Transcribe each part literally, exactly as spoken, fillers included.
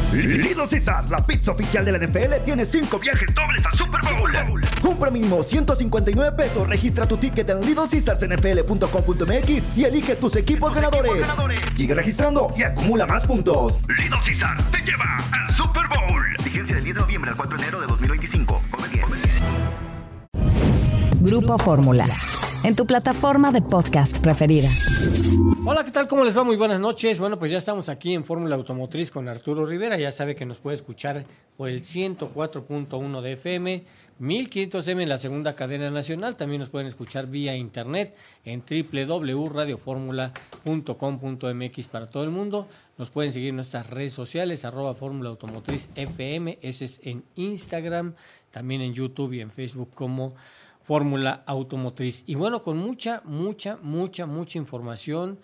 Little Caesars, la pizza oficial de la N F L, tiene cinco viajes dobles al Super Bowl. Compra mínimo ciento cincuenta y nueve pesos, registra tu ticket en little caesars n f l punto com punto m x y elige tus equipos ganadores. equipos ganadores. Sigue registrando y acumula más puntos. Little Caesars te lleva al Super Bowl. Vigencia del diez de noviembre al cuatro de enero de dos mil veinticinco. Come bien. Grupo Fórmula, en tu plataforma de podcast preferida. Hola, ¿qué tal? ¿Cómo les va? Muy buenas noches. Bueno, pues ya estamos aquí en Fórmula Automotriz con Arturo Rivera. Ya sabe que nos puede escuchar por el ciento cuatro punto uno de F M, mil quinientos M en la segunda cadena nacional. También nos pueden escuchar vía internet en doble u doble u doble u punto radio fórmula punto com punto m x para todo el mundo. Nos pueden seguir en nuestras redes sociales, arroba Fórmula Automotriz F M. Ese es en Instagram, también en YouTube y en Facebook como Fórmula Automotriz. Y bueno, con mucha, mucha, mucha, mucha información.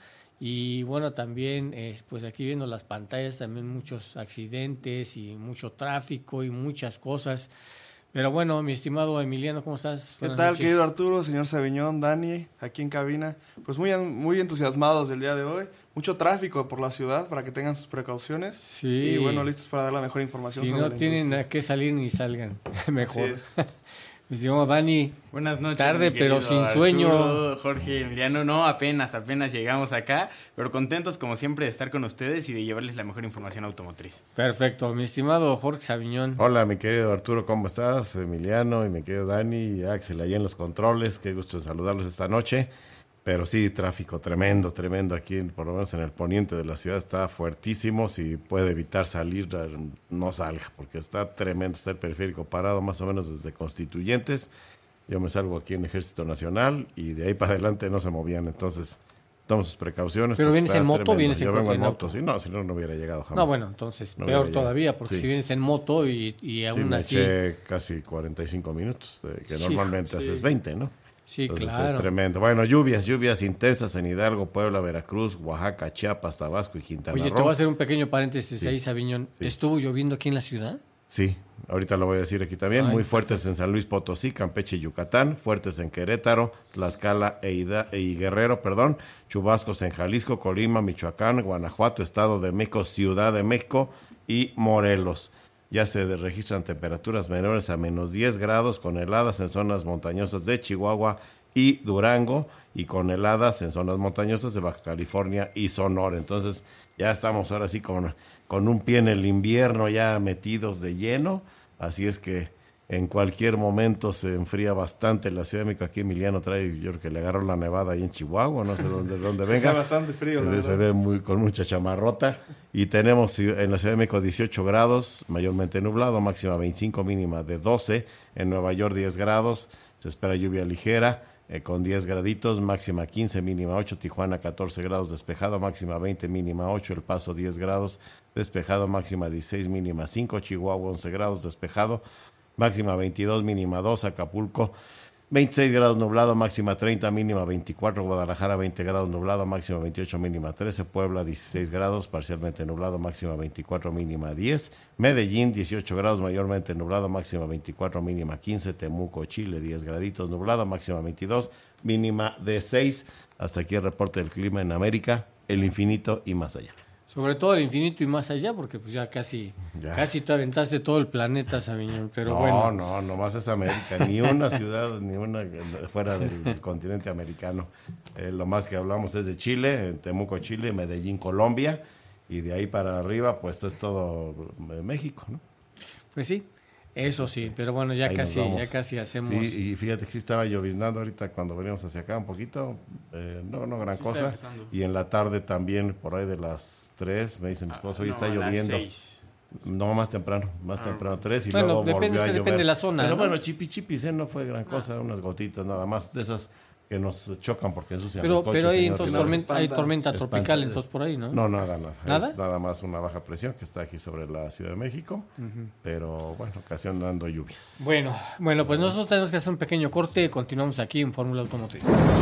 Y bueno, también, eh, pues aquí viendo las pantallas, también muchos accidentes y mucho tráfico y muchas cosas. Pero bueno, mi estimado Emiliano, ¿cómo estás? ¿Qué Buenas tal, noches. querido Arturo, señor Sabiñón, Dani, aquí en cabina? Pues muy, muy entusiasmados del día de hoy. Mucho tráfico por la ciudad para que tengan sus precauciones. Sí. Y bueno, listos para dar la mejor información si sobre no la tienen industria. a qué salir ni salgan, mejor. Sí. Mi estimado Dani. Buenas noches. Tarde, mi pero querido sin Arturo, sueño. Jorge, Emiliano, no, apenas, apenas llegamos acá, pero contentos como siempre de estar con ustedes y de llevarles la mejor información automotriz. Perfecto, mi estimado Jorge Sabiñón. Hola, mi querido Arturo, ¿cómo estás? Emiliano y mi querido Dani y Axel allá en los controles. Qué gusto saludarlos esta noche. Pero sí, tráfico tremendo, tremendo aquí, por lo menos en el poniente de la ciudad está fuertísimo. Si puede evitar salir, no salga, porque está tremendo. Está el periférico parado más o menos desde Constituyentes. Yo me salgo aquí en Ejército Nacional y de ahí para adelante no se movían. Entonces, tomen sus precauciones. ¿Pero vienes en moto o vienes en Yo vengo en auto? moto, sí, no, si no, no hubiera llegado jamás. No, bueno, entonces No peor hubiera todavía, llegado. porque Sí. si vienes en moto y, y Sí, aún me así... eché casi cuarenta y cinco minutos, de, que Sí, normalmente sí. haces veinte, ¿no? Sí, Entonces claro. es tremendo. Bueno, lluvias, lluvias intensas en Hidalgo, Puebla, Veracruz, Oaxaca, Chiapas, Tabasco y Quintana Oye, Roo. te voy a hacer un pequeño paréntesis Sí. ahí, Sabiñón. Sí. ¿Estuvo lloviendo aquí en la ciudad? Sí, ahorita lo voy a decir aquí también. Ay, Muy fuertes en San Luis Potosí, Campeche y Yucatán, fuertes en Querétaro, Tlaxcala e, Ida- y Guerrero, perdón, chubascos en Jalisco, Colima, Michoacán, Guanajuato, Estado de México, Ciudad de México y Morelos. Ya se registran temperaturas menores a menos diez grados con heladas en zonas montañosas de Chihuahua y Durango y con heladas en zonas montañosas de Baja California y Sonora. Entonces ya estamos ahora sí con, con un pie en el invierno ya metidos de lleno, así es que en cualquier momento se enfría bastante la Ciudad de México. Aquí Emiliano trae, yo creo que le agarró la nevada ahí en Chihuahua, no sé dónde, dónde venga. Está bastante frío, la se, se verdad. ve muy, con mucha chamarrota. Y tenemos en la Ciudad de México dieciocho grados, mayormente nublado, máxima veinticinco, mínima de doce. En Nueva York diez grados, se espera lluvia ligera. Eh, con diez graditos, máxima quince, mínima ocho, Tijuana catorce grados despejado, máxima veinte, mínima ocho, El Paso diez grados despejado, máxima dieciséis, mínima cinco, Chihuahua once grados despejado, máxima veintidós, mínima dos, Acapulco veintiséis grados nublado, máxima treinta, mínima veinticuatro, Guadalajara veinte grados nublado, máxima veintiocho, mínima trece, Puebla dieciséis grados, parcialmente nublado, máxima veinticuatro, mínima diez, Medellín dieciocho grados, mayormente nublado, máxima veinticuatro, mínima quince, Temuco, Chile diez graditos nublado, máxima veintidós, mínima de seis. Hasta aquí el reporte del clima en América, el infinito y más allá. Sobre todo el infinito y más allá, porque pues ya casi, Ya. casi te aventaste todo el planeta, Sabiñón. Pero no, bueno. no, nomás es América, ni una ciudad, ni una fuera del continente americano. Eh, lo más que hablamos es de Chile, en Temuco, Chile, Medellín, Colombia, y de ahí para arriba, pues es todo eh, México, ¿no? Pues sí, eso sí, pero bueno, ya Ahí nos casi, vamos. ya casi hacemos. Sí, y fíjate que sí estaba lloviznando ahorita cuando veníamos hacia acá un poquito, eh, no, no gran Sí está cosa. empezando. Y en la tarde también, por ahí de las tres, me dice mi esposo, hoy Ah, está no, a las lloviendo. seis. No, más temprano, más Ah. temprano, tres y Bueno, luego depende, volvió es a que llover. depende de la zona, Pero ¿no? bueno, chipi chipis, ¿eh? No fue gran cosa, unas gotitas nada más, de esas que nos chocan porque ensucian Pero, los coches. pero hay y no entonces tienen- tormenta, hay espanta. tormenta Espanta. tropical entonces por ahí, ¿no? No, nada, nada. ¿Nada? Es nada más una baja presión que está aquí sobre la Ciudad de México, pero bueno, ocasionando lluvias. Bueno, bueno, pues nosotros tenemos que hacer un pequeño corte y continuamos aquí en Fórmula Automotriz.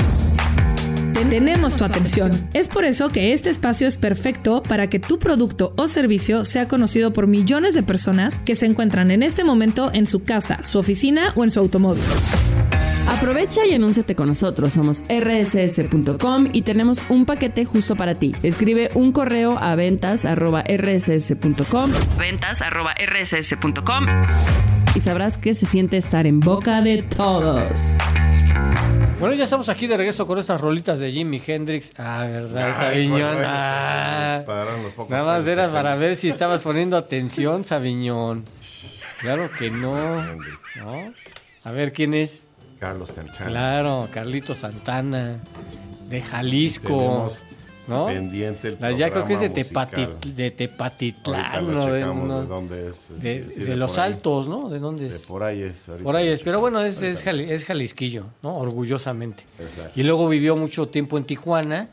Tenemos tu atención. Es por eso que este espacio es perfecto para que tu producto o servicio sea conocido por millones de personas que se encuentran en este momento en su casa, su oficina o en su automóvil. Aprovecha y anúnciate con nosotros. Somos erre ese ese punto com y tenemos un paquete justo para ti. Escribe un correo a ventas arroba erre ese ese punto com, ventas arroba erre ese ese punto com, y sabrás qué se siente estar en boca de todos. Bueno, ya estamos aquí de regreso con estas rolitas de Jimi Hendrix. Ah, ¿verdad, Sabiñón? Ah, nada más era para ver si estabas poniendo atención, Sabiñón. Claro que no. ¿No? A ver, ¿quién es? Carlos Santana. Claro, Carlito Santana, de Jalisco. ¿No? Pendiente el La, ya creo que es de, musical. Tepati, de Tepatitlán, Ahorita ¿no? lo De, checamos no, de dónde es. de, sí, de de los por ahí. Altos, ¿no? ¿De dónde es? De por ahí es. ahorita. Por ahí es, pero bueno, es, es, jali, es jalisquillo, ¿no? Orgullosamente. Exacto. Y luego vivió mucho tiempo en Tijuana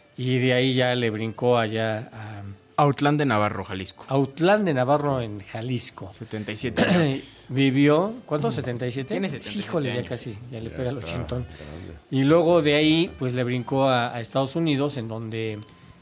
y de ahí ya le brincó allá a Autlán de Navarro, Jalisco. Autlán de Navarro en Jalisco. setenta y siete años. Vivió, ¿cuánto? ¿setenta y siete? Tiene setenta y siete Híjole, ya años. casi, ya le Ya pega el está ochentón. grande. Y luego de ahí, pues le brincó a, a Estados Unidos, en donde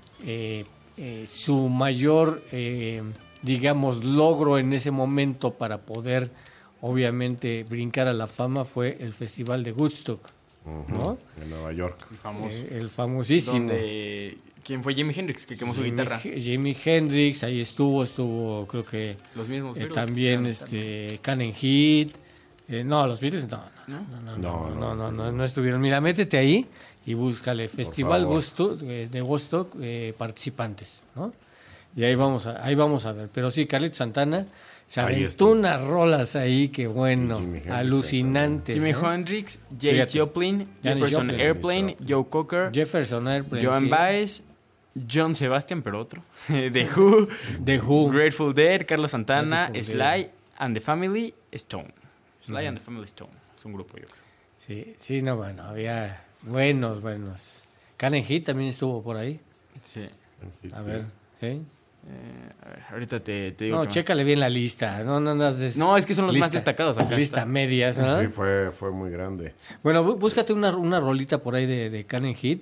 eh, eh, su mayor, eh, digamos, logro en ese momento para poder, obviamente, brincar a la fama fue el Festival de Woodstock, ¿no? En Nueva York. El famoso. Eh, el famosísimo. Donde, ¿quién fue Jimi Hendrix que quemó su Jimi, guitarra? Jimi Hendrix, ahí estuvo, estuvo, creo que Los mismos eh, Beatles. también Claro, este Cannon Heat. Eh, no, los Beatles no no no no, no, no, no, no, no, no estuvieron. Mira, métete ahí y búscale Festival favor. Woodstock, eh, de Woodstock eh, participantes, ¿no? Y ahí vamos a, ahí vamos a ver. Pero sí, Carlito Santana se Ahí aventó estuvo. unas rolas ahí que bueno, Jimi Hendrix, alucinantes. Jimi ¿eh? Hendrix, Jay Fíjate. Joplin, Janis Jefferson Joplin. Airplane, Joe Cocker, Jefferson Airplane, Joan sí. Baez, John Sebastian, pero otro, The Who, The Who. Grateful Dead, Carlos Santana, Grateful Sly and the Family Stone. Sly and the Family Stone. Es un grupo, yo creo. Sí, sí, no, bueno, había buenos, buenos. Cannon Heat también estuvo por ahí. Sí. A ver, ¿sí? Eh, a ver, ahorita te, te digo. No, qué más. chécale bien la lista. No, no, no, es, No, es que son los más lista- destacados acá Lista está. medias, ¿no? Sí, fue, fue muy grande. Bueno, bú- búscate una, una rolita por ahí de, de Cannon Heat.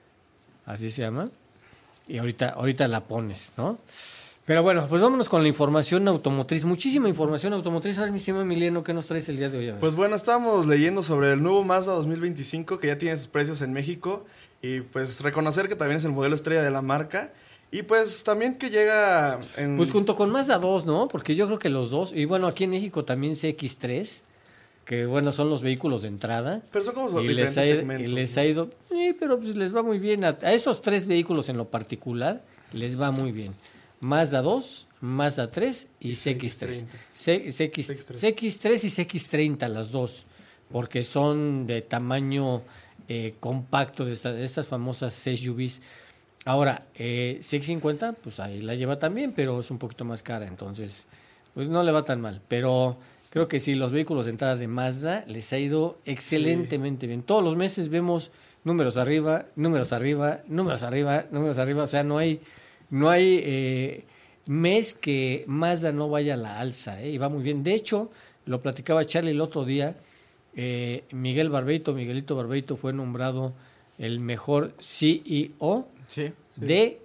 Así se llama. Y ahorita, ahorita la pones, ¿no? Pero bueno, pues vámonos con la información automotriz. Muchísima información automotriz. A ver, mi estimado Emiliano, ¿qué nos traes el día de hoy? A ver. Pues bueno, estábamos leyendo sobre el nuevo Mazda dos mil veinticinco que ya tiene sus precios en México y pues reconocer que también es el modelo estrella de la marca y pues también que llega en... Pues junto con Mazda dos, ¿no? Porque yo creo que los dos, y bueno, aquí en México también C X tres, que bueno, son los vehículos de entrada. Pero son como y diferentes les ha, ido- segmentos. y les ¿no? ha ido, sí, pero pues les va muy bien. A, a esos tres vehículos en lo particular, les va muy bien. Mazda dos, Mazda tres y C X tres. C- CX, C X tres y C X treinta, las dos, porque son de tamaño eh, compacto de, esta- de estas famosas S U Vs. Ahora, eh, C X cincuenta, pues ahí la lleva también, pero es un poquito más cara, entonces, pues no le va tan mal. Pero creo que sí, los vehículos de entrada de Mazda les ha ido excelentemente bien. Todos los meses vemos números arriba, números arriba, números arriba, números arriba. O sea, no hay, no hay eh, mes que Mazda no vaya a la alza, ¿eh? Y va muy bien. De hecho, lo platicaba Charlie el otro día, eh, Miguel Barbeito, Miguelito Barbeito fue nombrado el mejor C E O Sí. de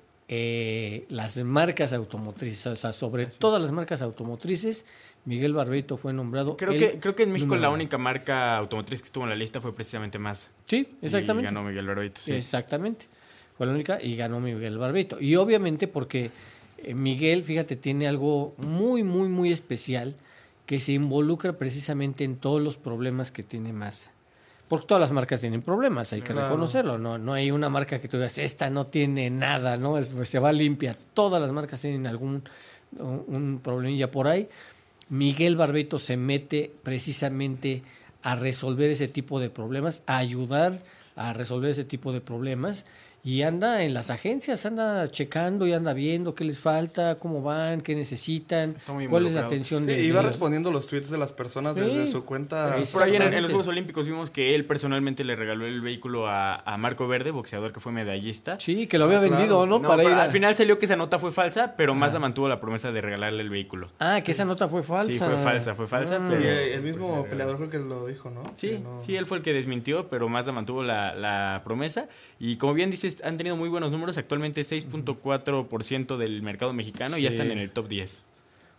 eh, las marcas automotrices, o sea, sobre todas las marcas automotrices, Miguel Barbeito fue nombrado. Creo el que, creo que en México número la uno. única marca automotriz que estuvo en la lista fue precisamente Mazda. Sí, exactamente. Y ganó Miguel Barbeito, sí. Exactamente. Fue la única y ganó Miguel Barbeito. Y obviamente porque eh, Miguel, fíjate, tiene algo muy, muy, muy especial que se involucra precisamente en todos los problemas que tiene Mazda. Porque todas las marcas tienen problemas, hay que Claro. reconocerlo. No, no hay una marca que tú digas, esta no tiene nada, ¿no? Es- se va limpia. Todas las marcas tienen algún un, un problemilla por ahí. Miguel Barbeito se mete precisamente a resolver ese tipo de problemas, a ayudar a resolver ese tipo de problemas y anda en las agencias, anda checando y anda viendo qué les falta, cómo van, qué necesitan, Está muy cuál es la involucrado. atención Sí, de iba de- respondiendo los tweets de las personas Sí. desde su cuenta. Es- Por ahí en, en Exactamente. los Juegos Olímpicos vimos que él personalmente le regaló el vehículo a, a Marco Verde, boxeador que fue medallista. Sí, que lo había Ah, claro. vendido, ¿no? No, Para pero ir a- al final salió que esa nota fue falsa, pero Mazda mantuvo la promesa de regalarle el vehículo. Ah, que esa nota fue falsa. Sí, fue falsa, fue falsa, Ah. Y pero... eh, el mismo peleador creo que lo dijo, ¿no? Sí, Que no- sí, él fue el que desmintió, pero Mazda mantuvo la, la promesa. Y como bien dices, han tenido muy buenos números. Actualmente seis punto cuatro por ciento del mercado mexicano y ya Sí. están en el top diez.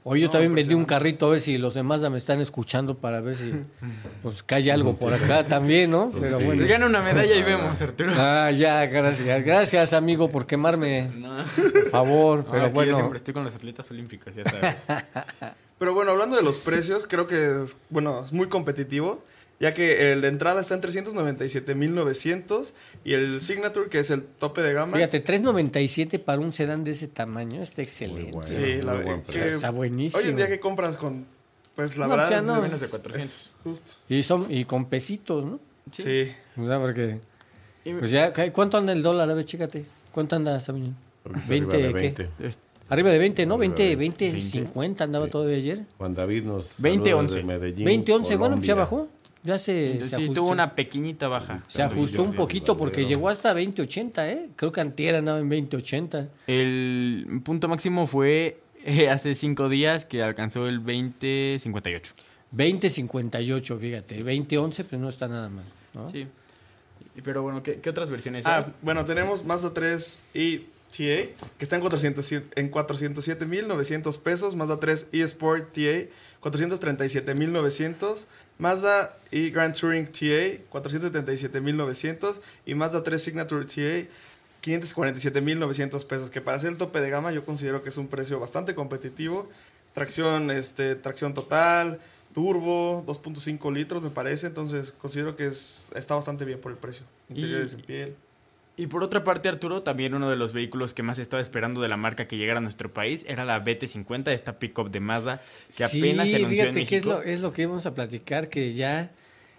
Oye, yo No, también vendí un impresionante. carrito, a ver si los demás me están escuchando para ver si pues cae algo por acá también, ¿no? Pues Pero sí. bueno. Gana una medalla y vemos, Arturo. Ah, ya, gracias. Gracias, amigo, por quemarme, No. por favor. No, Pero es que bueno. yo siempre estoy con los atletas olímpicos, ya sabes. Pero bueno, hablando de los precios, creo que es, bueno, es muy competitivo, ya que el de entrada está en trescientos noventa y siete mil novecientos y el Signature, que es el tope de gama. Fíjate, tres noventa y siete para un sedán de ese tamaño, está excelente. bueno. Sí, la Muy buen que- precio. Está buenísimo. Hoy en día que compras con, pues la No, verdad, ya no. es- Menos de es cuatrocientos. justo. Y son y con pesitos, ¿no? Sí. O sea, porque Y- pues ya, ¿cuánto anda el dólar? A ver, chécate. ¿Cuánto anda, Sabiñón? veinte, Arriba de ¿qué? veinte. Arriba de veinte, ¿no? Arriba veinte, de veinte, veinte. cincuenta andaba Sí. todavía ayer. Juan David nos veinte saluda once. desde Medellín, veinte, once, bueno, pues ya Colombia. bajó. Ya se, se Sí, ajustó. tuvo una pequeñita baja. Se ajustó un poquito porque llegó hasta veinte ochenta, ¿eh? Creo que antier andaba en veinte ochenta. El punto máximo fue eh, hace cinco días que alcanzó el veinte cincuenta y ocho. veinte cincuenta y ocho, fíjate. veinte once, pero no está nada mal, ¿no? Sí. Y- Pero bueno, ¿qué, qué otras versiones Ah, hay? bueno, tenemos Mazda tres e T A, que está en cuatrocientos siete mil novecientos pesos. Mazda tres e-Sport T A, cuatrocientos treinta y siete mil novecientos. Mazda e Grand Touring T A, cuatrocientos setenta y siete mil novecientos. Y Mazda tres Signature T A, quinientos cuarenta y siete mil novecientos pesos. Que para ser el tope de gama yo considero que es un precio bastante competitivo. Tracción, este, tracción total, turbo, dos punto cinco litros me parece. Entonces considero que es, está bastante bien por el precio. Interiores en piel. Y por otra parte, Arturo, también uno de los vehículos que más estaba esperando de la marca que llegara a nuestro país era la B T cincuenta, esta pick-up de Mazda, que apenas se anunció en fíjate que es México. lo, es lo que íbamos a platicar, que ya,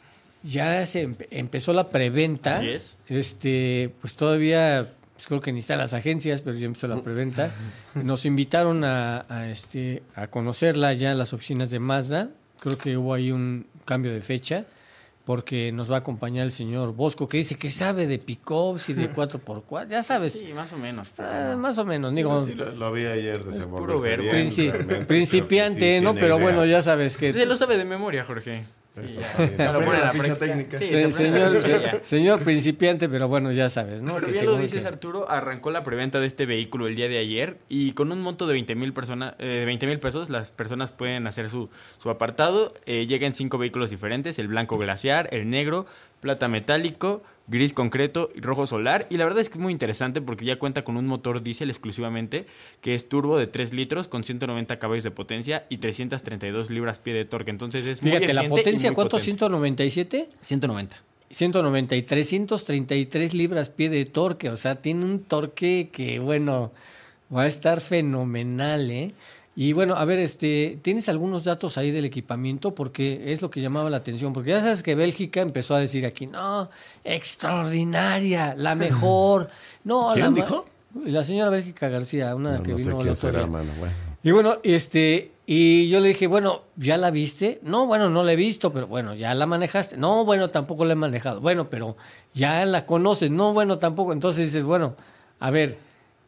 ya se empe- empezó la preventa. Así es. Este, pues todavía, pues creo que ni están las agencias, pero ya empezó la preventa. Nos invitaron a, a, este, a conocerla ya en las oficinas de Mazda. Creo que hubo ahí un cambio de fecha, porque nos va a acompañar el señor Bosco, que dice que sabe de pick-ups y de cuatro por cuatro. Ya sabes, Sí, más o menos. pero ah, no. más o menos, digo, Sí, lo, lo vi ayer puro desenvolverse verbo. bien, princi- realmente, creo que principiante, sí ¿no? tiene Pero idea. bueno, ya sabes que... Se lo sabe de memoria, Jorge. Sí, Eso ya. está bien. Se lo Aprende pone a la la ficha práctica. técnica. Sí, Se- se aprende señor, la se- ficha. señor principiante, pero bueno, ya sabes, ¿no? Pero Que bien según lo dices, que- Arturo, arrancó la preventa de este vehículo el día de ayer y con un monto de veinte mil personas, eh, veinte mil pesos, las personas pueden hacer su, su apartado. Eh, llegan cinco vehículos diferentes: el blanco glaciar, el negro, plata metálico, gris concreto y rojo solar. Y la verdad es que es muy interesante porque ya cuenta con un motor diésel exclusivamente, que es turbo de tres litros con ciento noventa caballos de potencia y trescientas treinta y dos libras-pie de torque. Entonces es muy Fíjate, la eficiente y potencia, muy ¿cuánto? potente. ¿ciento noventa y siete? ciento noventa. ciento noventa y trescientos treinta y tres libras-pie de torque. O sea, tiene un torque que, bueno, va a estar fenomenal, ¿eh? Y bueno, a ver, este, ¿tienes algunos datos ahí del equipamiento? Porque es lo que llamaba la atención. Porque ya sabes que Bélgica empezó a decir aquí, no, extraordinaria, la mejor. No, ¿Quién la ma- dijo? La señora Bélgica García, una No, que no sé vino quién el otro será, día. mano. Bueno. Y bueno, este, y yo le dije, bueno, ¿ya la viste? No, bueno, no la he visto, pero bueno, ¿ya la manejaste? No, bueno, tampoco la he manejado. Bueno, pero ya la conoces. No, bueno, tampoco. Entonces dices, bueno, a ver,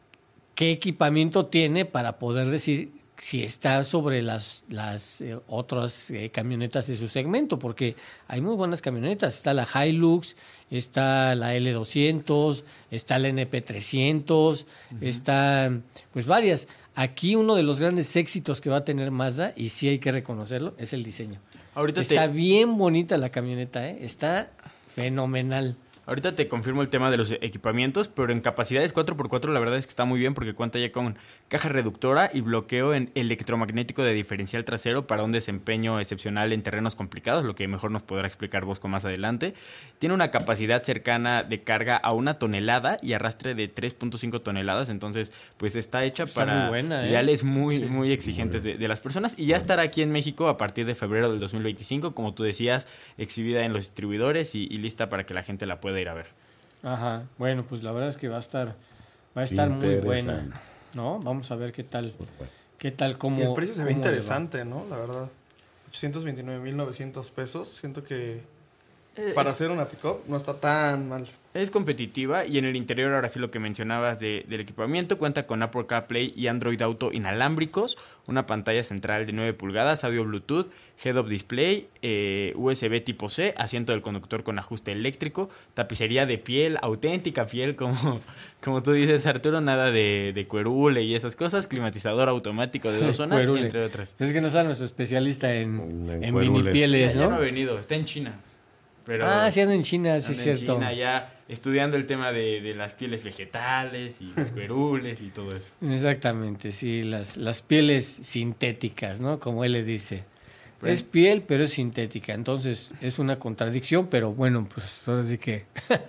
¿qué equipamiento tiene para poder decir si está sobre las, las eh, otras eh, camionetas de su segmento? Porque hay muy buenas camionetas. Está la Hilux, está la L doscientos, está la N P trescientos, está pues varias. Aquí uno de los grandes éxitos que va a tener Mazda, y sí hay que reconocerlo, es el diseño. Ahorita Está te- bien bonita la camioneta, ¿eh? Está fenomenal. Ahorita te confirmo el tema de los equipamientos, pero en capacidades cuatro por cuatro la verdad es que está muy bien porque cuenta ya con caja reductora y bloqueo en electromagnético de diferencial trasero para un desempeño excepcional en terrenos complicados, lo que mejor nos podrá explicar Bosco más adelante. Tiene una capacidad cercana de carga a una tonelada y arrastre de tres punto cinco toneladas, entonces pues está hecha Está para muy buena, ¿eh? ideales muy, muy exigentes de, de las personas y ya estará aquí en México a partir de febrero del dos mil veinticinco, como tú decías, exhibida en los distribuidores y, y lista para que la gente la pueda ir a ver. Ajá, bueno, pues la verdad es que va a estar, va a estar muy buena, Interesante. ¿no? Vamos a ver qué tal, qué tal, cómo... Y el precio se ve cómo le va. interesante, ¿no? La verdad. ochocientos veintinueve mil novecientos pesos. Siento que para hacer una pick-up no está tan mal. Es competitiva y en el interior, ahora sí lo que mencionabas de, del equipamiento, cuenta con Apple CarPlay y Android Auto inalámbricos, una pantalla central de nueve pulgadas, audio Bluetooth, head-up display, eh, U S B tipo C, asiento del conductor con ajuste eléctrico, tapicería de piel, auténtica piel, como, como tú dices, Arturo, nada de, de cuerule y esas cosas, climatizador automático de dos zonas, entre otras. Es que no está nuestro especialista en, En en cuerules. mini pieles, Ya, ya ¿no? no ha venido, está en China. Pero Ah, sí anda en China, sí es anda en cierto. China ya estudiando el tema de, de las pieles vegetales y los cuerules y todo eso. Exactamente, sí, las, las pieles sintéticas, ¿no? Como él le dice. Pues- Es piel, pero es sintética. Entonces, es una contradicción, pero bueno, pues ahora sí que...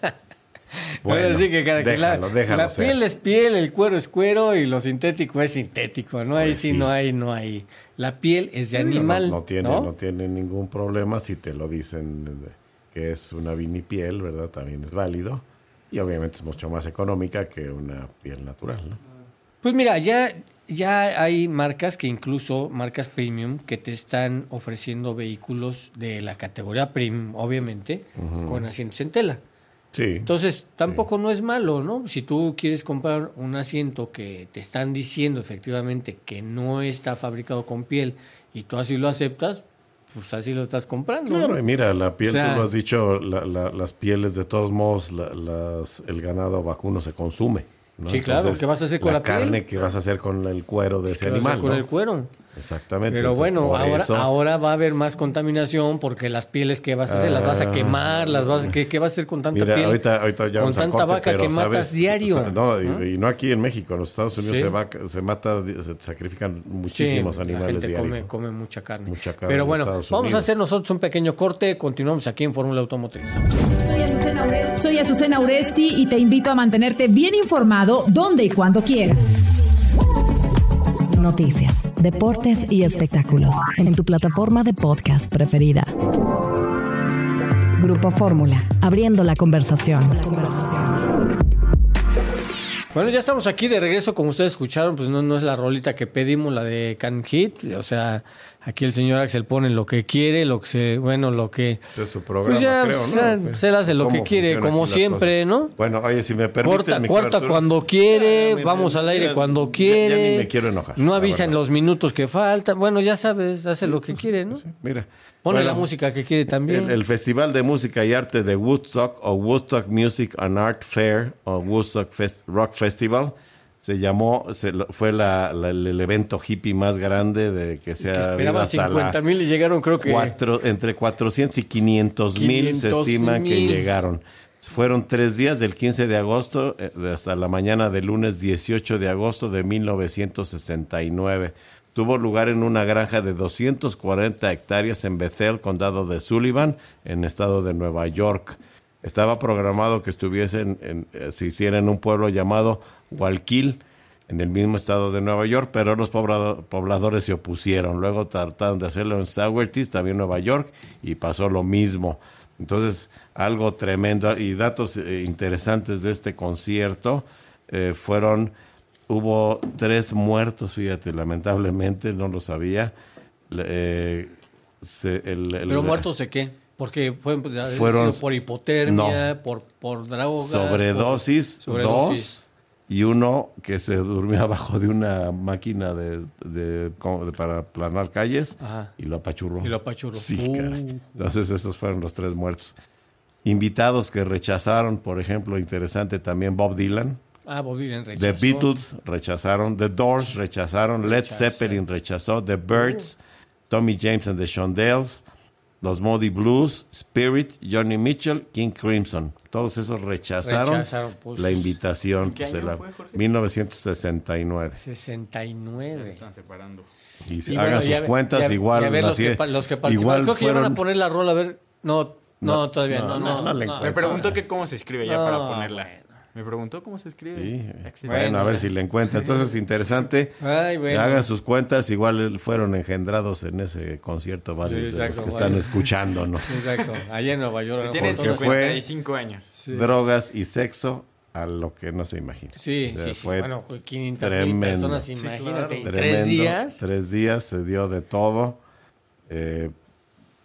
Bueno, ahora sí que, cara, que la, déjalo, déjalo la ser. piel es piel, el cuero es cuero y lo sintético es sintético, ¿no? Ahí Pues sí, sí. no hay, no hay. La piel es de Sí, animal, No, no tiene, ¿no? no tiene ningún problema si te lo dicen de- que es una vinipiel, ¿verdad? También es válido. Y obviamente es mucho más económica que una piel natural, ¿no? Pues mira, ya, ya hay marcas que incluso, marcas premium, que te están ofreciendo vehículos de la categoría premium, obviamente, con asientos en tela. Sí. Entonces, tampoco no es malo, ¿no? Si tú quieres comprar un asiento que te están diciendo efectivamente que no está fabricado con piel y tú así lo aceptas, pues así lo estás comprando. Claro, ¿no? y mira, la piel, O sea- tú lo has dicho, la- la- las pieles, de todos modos, la- las, el ganado vacuno se consume, ¿no? Sí, claro, ¿qué vas a hacer con la piel? carne que vas a hacer con el cuero de ese ¿Qué vas a hacer animal, con ¿no? el cuero? Exactamente. Pero entonces, bueno, por ahora, eso- ahora va a haber más contaminación porque las pieles que vas a hacer las vas a Ah. quemar, las vas a, ¿qué, qué vas a hacer con tanta Mira, piel? ahorita, ahorita ya con vamos a tanta corte, vaca pero, que matas ¿sabes? diario. O sea, no, ¿no? y, y no aquí en México, en los Estados Unidos Sí. se, va, se mata, se sacrifican Sí, muchísimos la animales gente diarios. come, come mucha carne. Mucha carne Pero en bueno, Estados vamos a Unidos. hacer nosotros un pequeño corte. Continuamos aquí en Fórmula Automotriz. Soy Azucena Uresti. Soy Azucena Uresti y te invito a mantenerte bien informado donde y cuando quieras. Noticias, deportes y espectáculos en tu plataforma de podcast preferida. Grupo Fórmula, abriendo la conversación. Bueno, ya estamos aquí de regreso, como ustedes escucharon, pues no, no es la rolita que pedimos, la de Can Hit, o sea, aquí el señor Axel pone lo que quiere, lo que se, bueno, lo que... Es su programa, Pues ya, creo, pues, ¿no? ya, Pues, se él hace lo ¿cómo que quiere, funcionan como aquí las siempre, cosas? ¿no? Bueno, oye, si me permites, Corta, mi corta Arturo, cuando quiere, ya me- vamos al aire ya- cuando ya- quiere. ya ni me quiero enojar, No la avisa en verdad. los minutos que faltan. Bueno, ya sabes, hace lo que quiere, ¿no? Sí, mira. Pone Bueno, la música que quiere también. El, el Festival de Música y Arte de Woodstock, o Woodstock Music and Art Fair, o Woodstock Fest- Rock Festival, se llamó, se lo- fue la, la- el evento hippie más grande de que se Que ha habido esperaban hasta cincuenta la mil y llegaron, creo que... cuatro, entre cuatrocientos y quinientos mil se quinientos estima que mil. llegaron. Fueron tres días, del quince de agosto eh, hasta la mañana del lunes dieciocho de agosto de mil novecientos sesenta y nueve. Tuvo lugar en una granja de doscientas cuarenta hectáreas en Bethel, condado de Sullivan, en estado de Nueva York. Estaba programado que estuviesen, en, eh, se hiciera en un pueblo llamado Guayaquil, en el mismo estado de Nueva York, pero los poblado- pobladores se opusieron. Luego trataron de hacerlo en Saugerties, también Nueva York, y pasó lo mismo. Entonces, algo tremendo. Y datos eh, interesantes de este concierto eh, fueron, hubo tres muertos, fíjate, lamentablemente, no lo sabía. Le- eh, se- el- el- ¿Pero muertos de qué? Porque fue, Fueron- por hipotermia, por, por drogas. sobredosis, por- sobredosis. dos, y uno que se durmió abajo de una máquina de, de- como de- para planar calles, Ajá. y lo apachurró. Y lo apachurró. Sí, Uh. caray. Entonces esos fueron los tres muertos. Invitados que rechazaron, por ejemplo, interesante también Bob Dylan. Ah, Bob Dylan The rechazó. Beatles rechazaron, The Doors rechazaron, Led Rechazó. Zeppelin rechazó, The Byrds, Tommy James and the Shondells, los Moody Blues, Spirit, Johnny Mitchell, King Crimson. Todos esos rechazaron, Rechazaron, pues. la invitación. ¿En qué pues, año la- fue, Jorge? mil novecientos sesenta y nueve. sesenta y nueve. Están separando. Y si Y hagan bueno, sus ya ve- cuentas, ya- igual. ya ver los así- que, pa- los que participaron. igual Creo que ya van fueron- a poner la rola, a ver. No, no, No, todavía no, no. no, No, no le no. encuentro. Me preguntó que cómo se escribe ya No, para ponerla. bueno. Me preguntó cómo se escribe. Sí, Excelente. bueno, a ver si le encuentra. Entonces, interesante. Ay, bueno. Hagan sus cuentas, igual fueron engendrados en ese concierto varios Sí, de los exacto, que están varios. escuchándonos. Exacto, allá en Nueva York. ¿no? Tienen Por que zonas- fue- cincuenta y cinco años. Drogas y sexo a lo que no se imagina. Sí, O sea, sí, sí. fue Bueno, quinientas mil tremendo. personas, Sí, imagínate. claro. en tremendo. tres días. Tres días se dio de todo. Eh,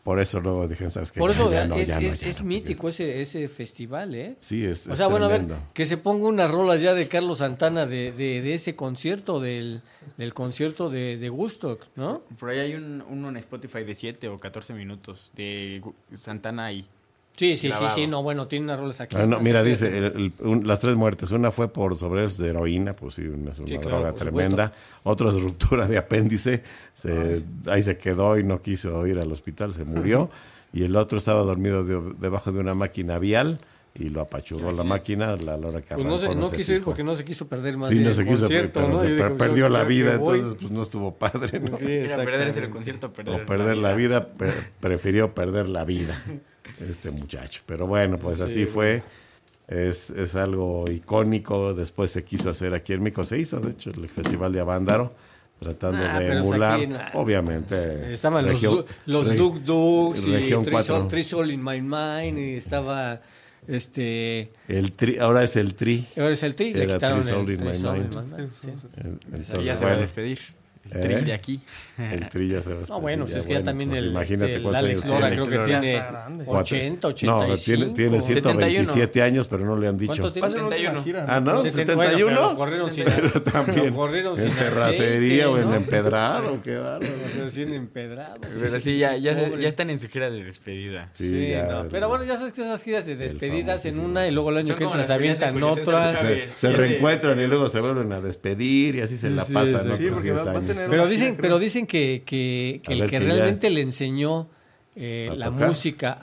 por eso luego dijeron, ¿sabes qué? Por Ya, eso ya no, es, ya no, es, ya es no, mítico ese, ese festival, ¿eh? Sí, es O es sea, bueno, a ver, tremendo. que se ponga unas rolas ya de Carlos Santana de, de, de ese concierto, del, del concierto de, de Woodstock, ¿no? Por ahí hay un, uno en Spotify de siete o catorce minutos de Gu- Santana ahí. Sí, sí, Grabado. sí, sí, no, bueno, tiene unas rolas aquí. Ah, no, Así mira, que- dice, el- el- un- las tres muertes. Una fue por sobredosis de heroína, pues sí, una, es una Sí, claro, droga por tremenda. Otra es ruptura de apéndice, se, ahí se quedó y no quiso ir al hospital, se murió. Y el otro estaba dormido de- debajo de una máquina vial y lo apachurró la máquina, la lora que Pues no, se, arrancó, no se quiso ir fijó. porque no se quiso perder más Sí, no el se quiso, concierto, pero ¿no? se Y per- dijo, perdió yo la creo vida, que voy. entonces pues no estuvo padre, ¿no? Sí, Era perder exactamente. ese concierto, perder, O perder la vida, pre- prefirió perder la vida este muchacho. Pero bueno, pues así fue. Es, es algo icónico. Después se quiso hacer aquí en México. Se hizo, de hecho, el Festival de Avándaro, tratando Ah, de pero es emular, aquí, nah. obviamente. Estaban región- los, Du- los re- Duk Duks y región Three cuatro. Soul, Three Soul in My Mind y estaba este El tri, ahora es el tri. ahora es el Tri, le Era quitaron Three Soul el in Three My Soul in Mind. My Mind, sí. El- Ya Entonces, se va a bueno, despedir. El ¿Eh? tri de aquí. el tri ya se va a No, bueno, despedir, pues ya, es que ya bueno, también pues el, imagínate este, el cuántos Alex años Lora tiene. creo que Ya tiene está grande. ochenta, ochenta y No, cinco. tiene, tiene ciento veintisiete años, pero no le han dicho. ¿Cuánto tiene? Va a ser una última setenta y uno. gira. Ah, ¿no? Setenta- ¿setenta bueno, y pero lo uno? corrieron sin También. lo corrieron ¿En sin terracería aceite, o en ¿no? empedrado? Qué bárbaro. Recién empedrado. Pero sí, ya, ya, pobre. ya están en su gira de despedida. Sí, Sí, ya, no, el- pero bueno, ya sabes que esas giras de despedidas en famosísimo. una y luego el año Son que como entra las se avientan peleas de otras. Chávez. se, se Ya reencuentran y luego se vuelven a despedir y así se la Sí, pasan sí, otros sí, porque diez va- va a años. tener- Pero una dicen, gira, pero creo. dicen que, que, que A el ver, que que ya- realmente le enseñó eh, ¿A la tocar? música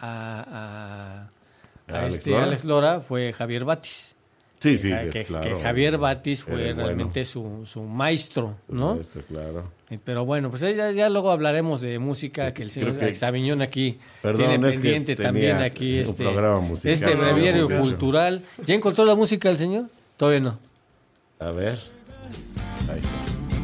a, a, a ¿A Alex este Lora? Alex Lora fue Javier Batis. Sí, sí, que, sí, que- claro. que Javier Batis fue Era el bueno. realmente su, su maestro, ¿no? Este, claro. Eh, Pero bueno, pues ya, ya luego hablaremos de música, que el señor Creo que- Alex Aviñón aquí Perdón, tiene es que pendiente tenía también aquí un este, programa musical. este Programa breviario musical. cultural. ¿Ya encontró la música el señor? Todavía no. A ver. Ahí está.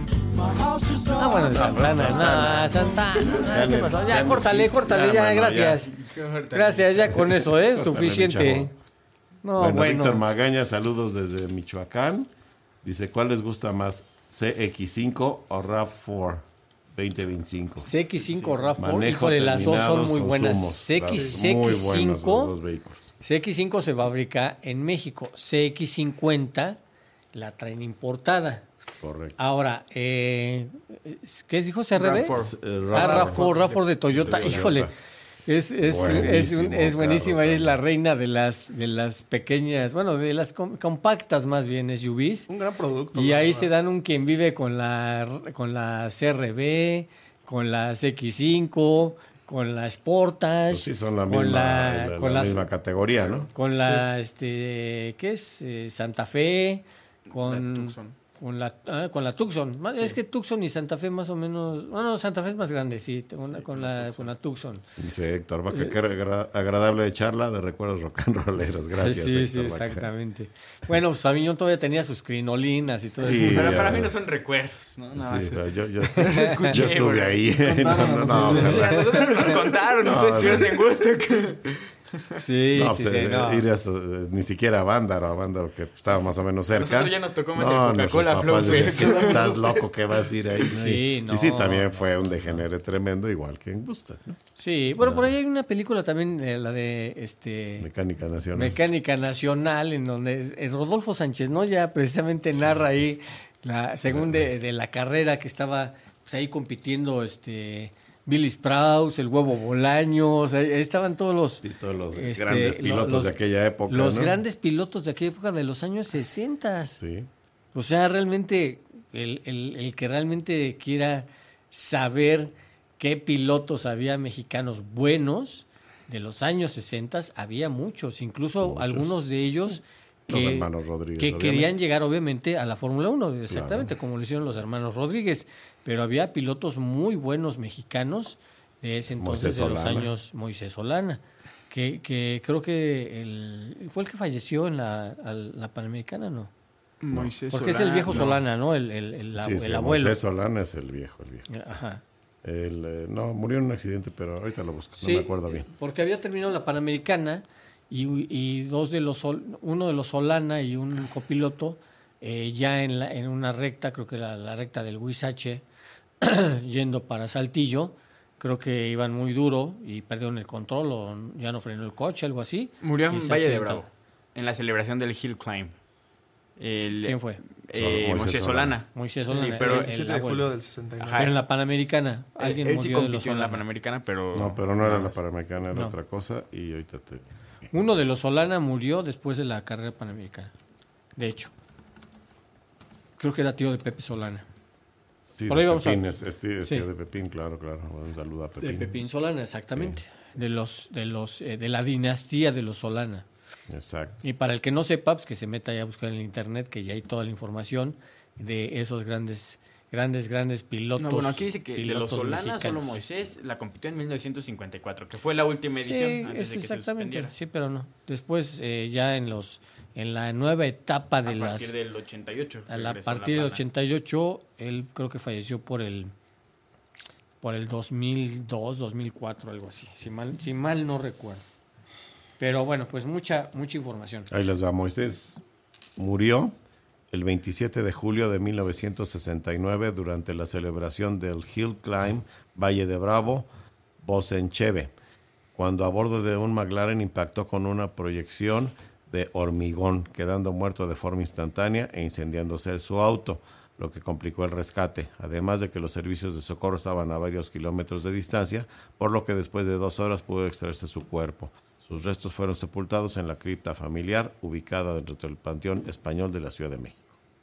Ah, bueno, de Santana, no, Santana, ¿qué pasó? Ya, córtale, córtale, ya, ya, mano, gracias. Gracias, ya con eso, ¿eh? mi Suficiente. chavo. No, bueno, bueno. Víctor Magaña, saludos desde Michoacán. Dice, ¿cuál les gusta más? ¿C X cinco o RAV cuatro veinte veinticinco? C X cinco RAV cuatro, Manejo híjole, las dos son terminados, muy buenas. consumos, C X, claro, muy buenos los C X cinco, dos vehículos. C X cinco se fabrica en México. C X cincuenta la traen importada. Correcto. Ahora, eh, ¿qué dijo C R B? RAV cuatro. Eh, Ah, RAV RAV cuatro, RAV cuatro de Toyota. De Toyota. Híjole, es, es, Buenísimo es, un- es buenísima. carro, Es la reina de las, de las pequeñas, bueno, de las com- compactas más bien S U Vs. Un gran producto. Y la ahí verdad. se dan un quien vive con la, con la C R B, con la C X cinco, con la Sportage, Pues sí, son la con misma, la, la- con la las- misma categoría, ¿no? con la, este, ¿qué es? Eh, Santa Fe, con La Tucson. con la, ah, con la Tucson. Más- Es que Tucson y Santa Fe más o menos, bueno, Santa Fe es más grande, sí, con, la- con la, con la Tucson. Dice Héctor Vaca, qué agra- agradable charla de recuerdos rock and rolleros. Gracias, sí, Héctor sí, Vaca. exactamente. Bueno, pues Aviñón todavía tenía sus crinolinas y todo Sí, eso. Pero ya. para mí no son recuerdos, ¿no? No, Sí, es- pero yo, yo, Escuché, yo estuve bro. ahí. No, no, no, Sí, ojalá. a nosotros nos contaron, No, ustedes no. estuvieron en gusto. Sí, No, sí, pues, sí, eh, no. ir a su- eh, ni siquiera a Vándaro, a Vándaro que estaba más o menos cerca. nosotros ya nos tocó más el nuestros Coca-Cola papás Flow decían, Fest. estás loco que vas a ir ahí. Sí, Y sí, no. también fue un degenere tremendo, igual que en Busta, ¿no? Sí, bueno, por ahí hay una película también, eh, la de este Mecánica Nacional. Mecánica Nacional, en donde es- es Rodolfo Sánchez Noya precisamente narra ahí la según de, de la carrera que estaba pues, ahí compitiendo este Billy Strauss, el Huevo Bolaños, ahí ahí estaban todos los Sí, todos los este, grandes lo- pilotos los- de aquella época. los ¿no? grandes pilotos de aquella época de los años sesenta. Sí. O sea, realmente, el, el- el que realmente quiera saber qué pilotos había mexicanos buenos de los años sesenta, había muchos, incluso Muchos. algunos de ellos Los que, hermanos Rodríguez, que obviamente. querían llegar obviamente a la Fórmula uno, exactamente como lo hicieron los hermanos Rodríguez, pero había pilotos muy buenos mexicanos de ese entonces, Moisés de los Solana. años Moisés Solana, que, que creo que el, fue el que falleció en la, al- la Panamericana, ¿no? Moisés Porque es el viejo no. Solana, ¿no? El, el, el, Sí, el sí, abuelo. Moisés Solana es el viejo, el viejo. Ajá. El, eh, no, murió en un accidente, pero ahorita lo busco, Sí, no me acuerdo bien. porque había terminado la Panamericana y, y dos de los Sol- uno de los Solana y un copiloto eh, ya en, la, en una recta, creo que la, la recta del Huizache, yendo para Saltillo, creo que iban muy duro y perdieron el control o ya no frenó el coche, algo así. Murió y en se Valle de accidentó. Bravo, en la celebración del Hill Climb. El, ¿Quién fue? Eh, Moisés Moisés Solana. Moisés Solana, Sí, el- pero el veintisiete de abuelo. julio del sesenta y nueve. Ajá. Pero en la Panamericana, alguien él sí murió de los compitió en la Solana. Panamericana, pero... No, pero no era la Panamericana, era No. otra cosa. Y ahorita te... Uno de los Solana murió después de la carrera panamericana. De hecho. Creo que era tío de Pepe Solana. Sí, Por ahí de vamos a- Pepín, es, es tío- es Sí. tío de Pepín, claro, claro. Un saludo a De Pepín. Pepín Solana, exactamente. De los, de los, eh, de la dinastía de los Solana. Exacto. Y para el que no sepa, pues que se meta ya a buscar en el internet, que ya hay toda la información de esos grandes, grandes, grandes pilotos. No, bueno, aquí dice que de los pilotos Solana mexicanos. solo Moisés la compitió en mil novecientos cincuenta y cuatro, que fue la última edición Sí, antes es de que se exactamente. suspendiera. Sí, pero no. Después, eh, ya en los, en la nueva etapa de A partir las, del ochenta y ocho. a la regresó a partir del Pana. ochenta y ocho, él creo que falleció por el, por el dos mil dos, dos mil cuatro, algo así. Si mal, si mal no recuerdo. Pero bueno, pues mucha, mucha información. Ahí les va. Moisés murió el veintisiete de julio de mil novecientos sesenta y nueve durante la celebración del Hill Climb Valle de Bravo, Bosencheve, cuando a bordo de un McLaren impactó con una proyección de hormigón, quedando muerto de forma instantánea e incendiándose su auto, lo que complicó el rescate, además de que los servicios de socorro estaban a varios kilómetros de distancia, por lo que después de dos horas pudo extraerse su cuerpo. Sus restos fueron sepultados en la cripta familiar ubicada dentro del Panteón Español de la Ciudad de México.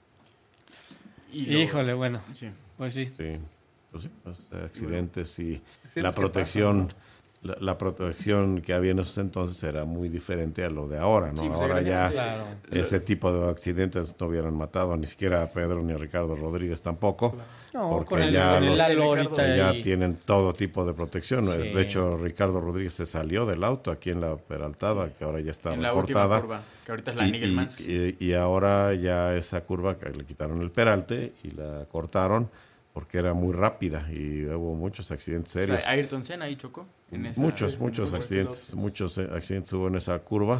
Y lo- Híjole, bueno, Sí. pues sí. Sí, pues sí, los accidentes y Accidentes la que protección, pasan, la, la protección que había en esos entonces era muy diferente a lo de ahora, ¿no? Sí, pues, ahora ya Claro. ese tipo de accidentes no hubieran matado ni siquiera a Pedro ni a Ricardo Rodríguez tampoco, No, porque con el, ya con el los- Lalo ahorita ya y- tienen todo tipo de protección. Sí. De hecho, Ricardo Rodríguez se salió del auto aquí en la Peraltada, que ahora ya está en la última recortada. curva, que ahorita es la Y, Nigel y- Mansell. y- y ahora ya esa curva que le quitaron el peralte y la cortaron porque era muy rápida y hubo muchos accidentes O serios. sea, Ayrton Senna ahí chocó. En esa- muchos, muchos accidentes, muchos eh, accidentes hubo en esa curva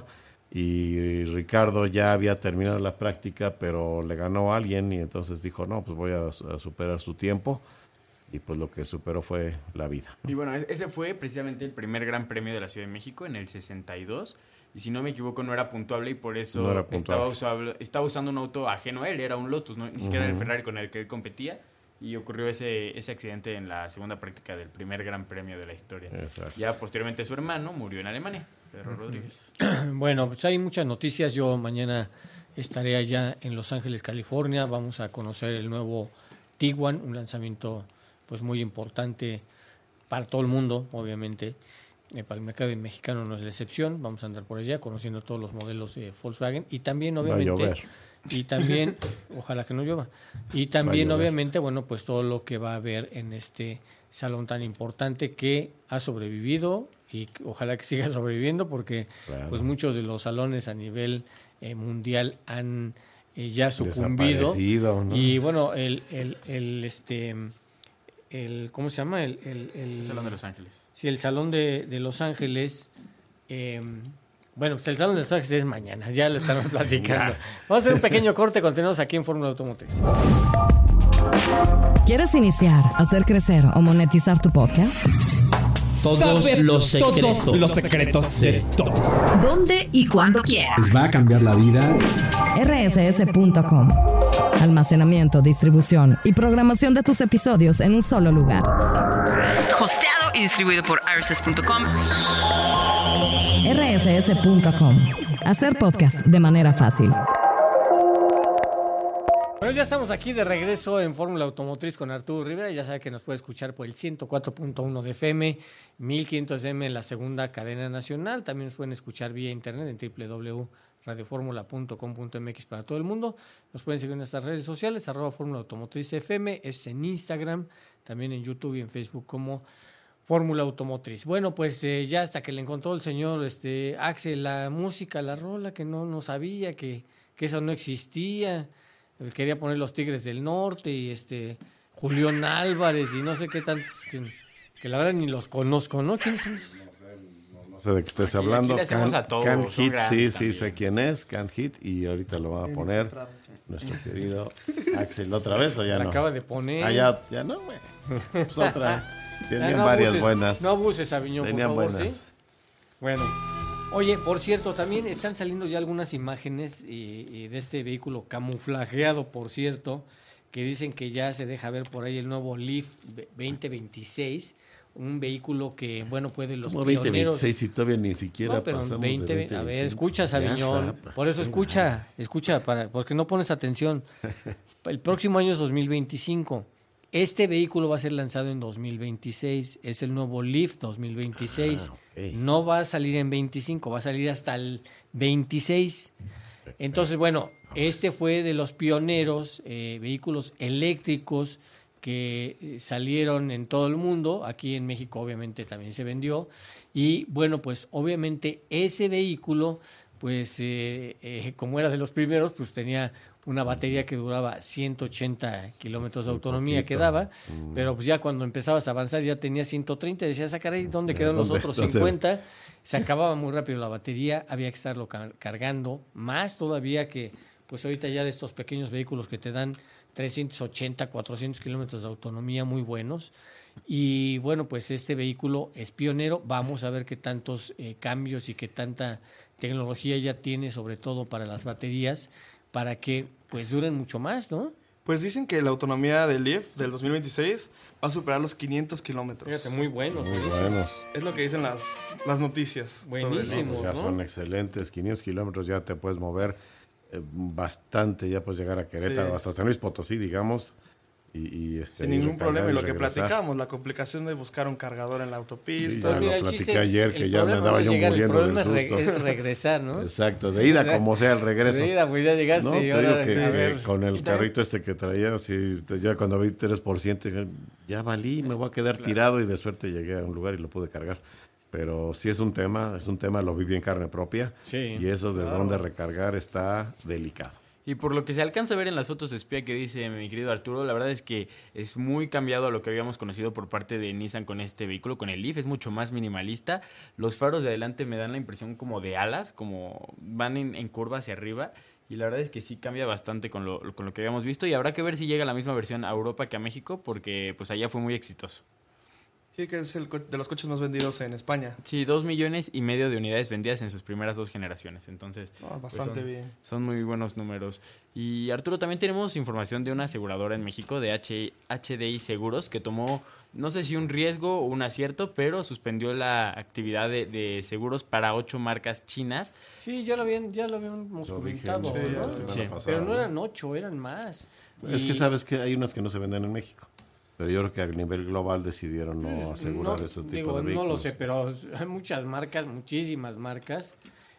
y Ricardo ya había terminado la práctica, pero le ganó a alguien y entonces dijo, no, pues voy a, a superar su tiempo y pues lo que superó fue la vida. Y bueno, e- ese fue precisamente el primer Gran Premio de la Ciudad de México en el sesenta y dos. Y si no me equivoco, no era puntuable y por eso No era puntuable. estaba, usable- estaba usando un auto ajeno a él. Era un Lotus, ¿no? Ni siquiera era el Ferrari con el que él competía. Y ocurrió ese, ese accidente en la segunda práctica del primer Gran Premio de la historia. Exacto. Ya posteriormente su hermano murió en Alemania, Pedro Rodríguez. Bueno, pues hay muchas noticias. Yo mañana estaré allá en Los Ángeles, California. Vamos a conocer el nuevo Tiguan, un lanzamiento pues muy importante para todo el mundo, obviamente. Eh, para el mercado mexicano no es la excepción. Vamos a andar por allá conociendo todos los modelos de Volkswagen y también Va a obviamente llover. y también ojalá que no llueva y también llover. obviamente bueno pues todo lo que va a haber en este salón tan importante que ha sobrevivido y que ojalá que siga sobreviviendo porque Claro. pues muchos de los salones a nivel eh, mundial han eh, ya sucumbido Desaparecido, ¿no? y bueno el, el, el este el ¿cómo se llama? el, el, el- El Salón de Los Ángeles. Sí, el Salón de, de Los Ángeles. eh, bueno, pues el Salón de Los Ángeles es mañana, ya lo estamos platicando. Vamos a hacer un pequeño corte, continuamos aquí en Fórmula Automotriz. ¿Quieres iniciar, hacer crecer o monetizar tu podcast? Todos Saber los secretos. todos los secretos de todos. ¿Dónde y cuándo quieras? Les va a cambiar la vida. R S S punto com. Almacenamiento, distribución y programación de tus episodios en un solo lugar. Hosteado y distribuido por R S S punto com. R S S punto com. Hacer podcast de manera fácil. Bueno, ya estamos aquí de regreso en Fórmula Automotriz con Arturo Rivera. Ya sabe que nos puede escuchar por el ciento cuatro punto uno de F M, mil quinientos M en la segunda cadena nacional. También nos pueden escuchar vía internet en doble u doble u doble u punto radio formula punto com punto m x para todo el mundo. Nos pueden seguir en nuestras redes sociales, arroba Fórmula Automotriz F M, es en Instagram, también en YouTube y en Facebook como Fórmula Automotriz. Bueno, pues eh, ya hasta que le encontró el señor este, Axel la música, la rola, que no, no sabía que, que eso no existía. Quería poner los Tigres del Norte y este Julián Álvarez y no sé qué tantos que, que la verdad ni los conozco, ¿no? ¿Quiénes son esos? No sé de qué estés Aquí- hablando. aquí le hacemos a todos, Can son Hit, grandes sí, sí, también. sé quién es, Can Hit, y ahorita lo va a poner nuestro querido Axel otra vez o ya La no. acaba de poner. Ah, ya, ya no, güey. Pues otra. Tenían Ah, no varias abuses, buenas. No abuses, Aviñón, Tenían por favor, buenas. ¿sí? Bueno. Oye, por cierto, también están saliendo ya algunas imágenes y, y de este vehículo camuflajeado, por cierto, que dicen que ya se deja ver por ahí el nuevo Leaf veinte veintiséis, un vehículo que, bueno, puede los Como veinte pioneros... veintiséis y todavía ni siquiera No, pero pasamos veinte, de veinte a ver, veinticinco. escucha, Ya Sabiñón. está, pa. Por eso escucha, escucha, para, porque no pones atención. El próximo año es dos mil veinticinco. Este vehículo va a ser lanzado en dos mil veintiséis. Es el nuevo Leaf dos mil veintiséis. Ah, ok. No va a salir en veinticinco, va a salir hasta el veintiséis. Entonces, bueno, este fue de los pioneros, eh, vehículos eléctricos que eh, salieron en todo el mundo. Aquí en México obviamente también se vendió. Y bueno, pues obviamente ese vehículo, pues eh, eh, como era de los primeros, pues tenía una batería que duraba ciento ochenta kilómetros de autonomía que daba, mm. pero pues ya cuando empezabas a avanzar ya tenía ciento treinta, decías, ah, caray, ¿dónde quedan los otros cincuenta? Se acababa muy rápido la batería, había que estarlo car- cargando, más todavía que, pues ahorita ya de estos pequeños vehículos que te dan trescientos ochenta, cuatrocientos kilómetros de autonomía muy buenos. Y bueno, pues este vehículo es pionero, vamos a ver qué tantos eh, cambios y qué tanta tecnología ya tiene, sobre todo para las baterías, para que pues duren mucho más, ¿no? Pues dicen que la autonomía del Leaf del dos mil veintiséis va a superar los quinientos kilómetros. Fíjate, muy buenos. Muy buenísimos. buenos. Es lo que dicen las, las noticias. Buenísimo. Ya ¿no? son excelentes. quinientos kilómetros ya te puedes mover eh, bastante, ya puedes llegar a Querétaro, Sí. hasta San Luis Potosí, digamos. Y, y este, Sin y ningún recargar problema. Y lo que regresar. platicamos, la complicación de buscar un cargador en la Sí, autopista. ya Pues mira, lo el platiqué chiste, ayer, el que ya me problema andaba no es yo llegar, muriendo el del problema es, susto. re- es regresar, ¿no? Exacto, de ida O sea, como sea el regreso. de ida, pues ya llegaste No, y te ahora, digo que, a que ver. con Y el también- carrito este que traía, sí, ya cuando vi tres por ciento, dije, ya valí, me voy a quedar tirado, y de suerte llegué a un lugar y lo pude cargar. Pero sí es un tema, es un tema, lo viví en carne propia. Sí. Y eso de Claro. dónde recargar está delicado. Y por lo que se alcanza a ver en las fotos de espía que dice mi querido Arturo, la verdad es que es muy cambiado a lo que habíamos conocido por parte de Nissan con este vehículo, con el Leaf, es mucho más minimalista. Los faros de adelante me dan la impresión como de alas, como van en, en curva hacia arriba. Y la verdad es que sí cambia bastante con lo, con lo que habíamos visto. Y habrá que ver si llega la misma versión a Europa que a México, porque pues allá fue muy exitoso. Sí, que es el co- de los coches más vendidos en España. Sí, dos millones y medio de unidades vendidas en sus primeras dos generaciones. Entonces, Ah, pues, bastante son, bien. son muy buenos números. Y Arturo, también tenemos información de una aseguradora en México, de H- HDI Seguros, que tomó, no sé si un riesgo o un acierto, pero suspendió la actividad de, de seguros para ocho marcas chinas. Sí, ya lo habían, ya lo habíamos Lo comentado, dijimos, sí, ¿no? la semana Sí. pasada, Pero no ¿no? eran ocho, eran más. Es Y- que sabes que hay unas que no se venden en México. Pero yo creo que a nivel global decidieron no asegurar no, ese tipo digo, de vehículos. No lo sé, pero hay muchas marcas, muchísimas marcas.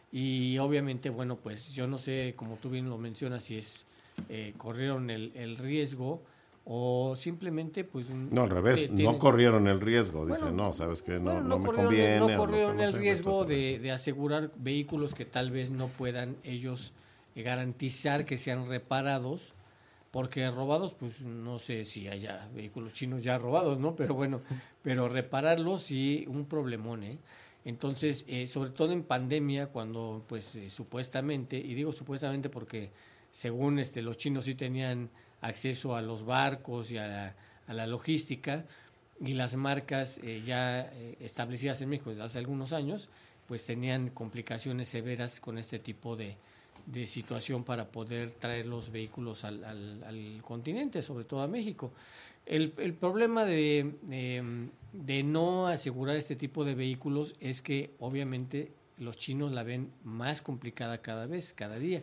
Y obviamente, bueno, pues yo no sé, como tú bien lo mencionas, si es eh, corrieron el, el riesgo o simplemente, pues... No, al revés, te- no tienen- corrieron el riesgo. Dicen, Bueno, no, sabes que no, Bueno, no, me corrieron, conviene. no o lo corrieron que no el sé, riesgo pues, de, de asegurar vehículos que tal vez no puedan ellos eh, garantizar que sean reparados, porque robados, pues no sé si haya vehículos chinos ya robados, ¿no? Pero bueno, pero repararlos sí, un problemón, ¿eh? Entonces, eh, sobre todo en pandemia, cuando pues eh, supuestamente, y digo supuestamente porque según este los chinos sí tenían acceso a los barcos y a la, a la logística, y las marcas eh, ya eh, establecidas en México desde hace algunos años, pues tenían complicaciones severas con este tipo de, de situación para poder traer los vehículos al, al, al continente, sobre todo a México. El, el problema de, de, de no asegurar este tipo de vehículos es que obviamente los chinos la ven más complicada cada vez, cada día.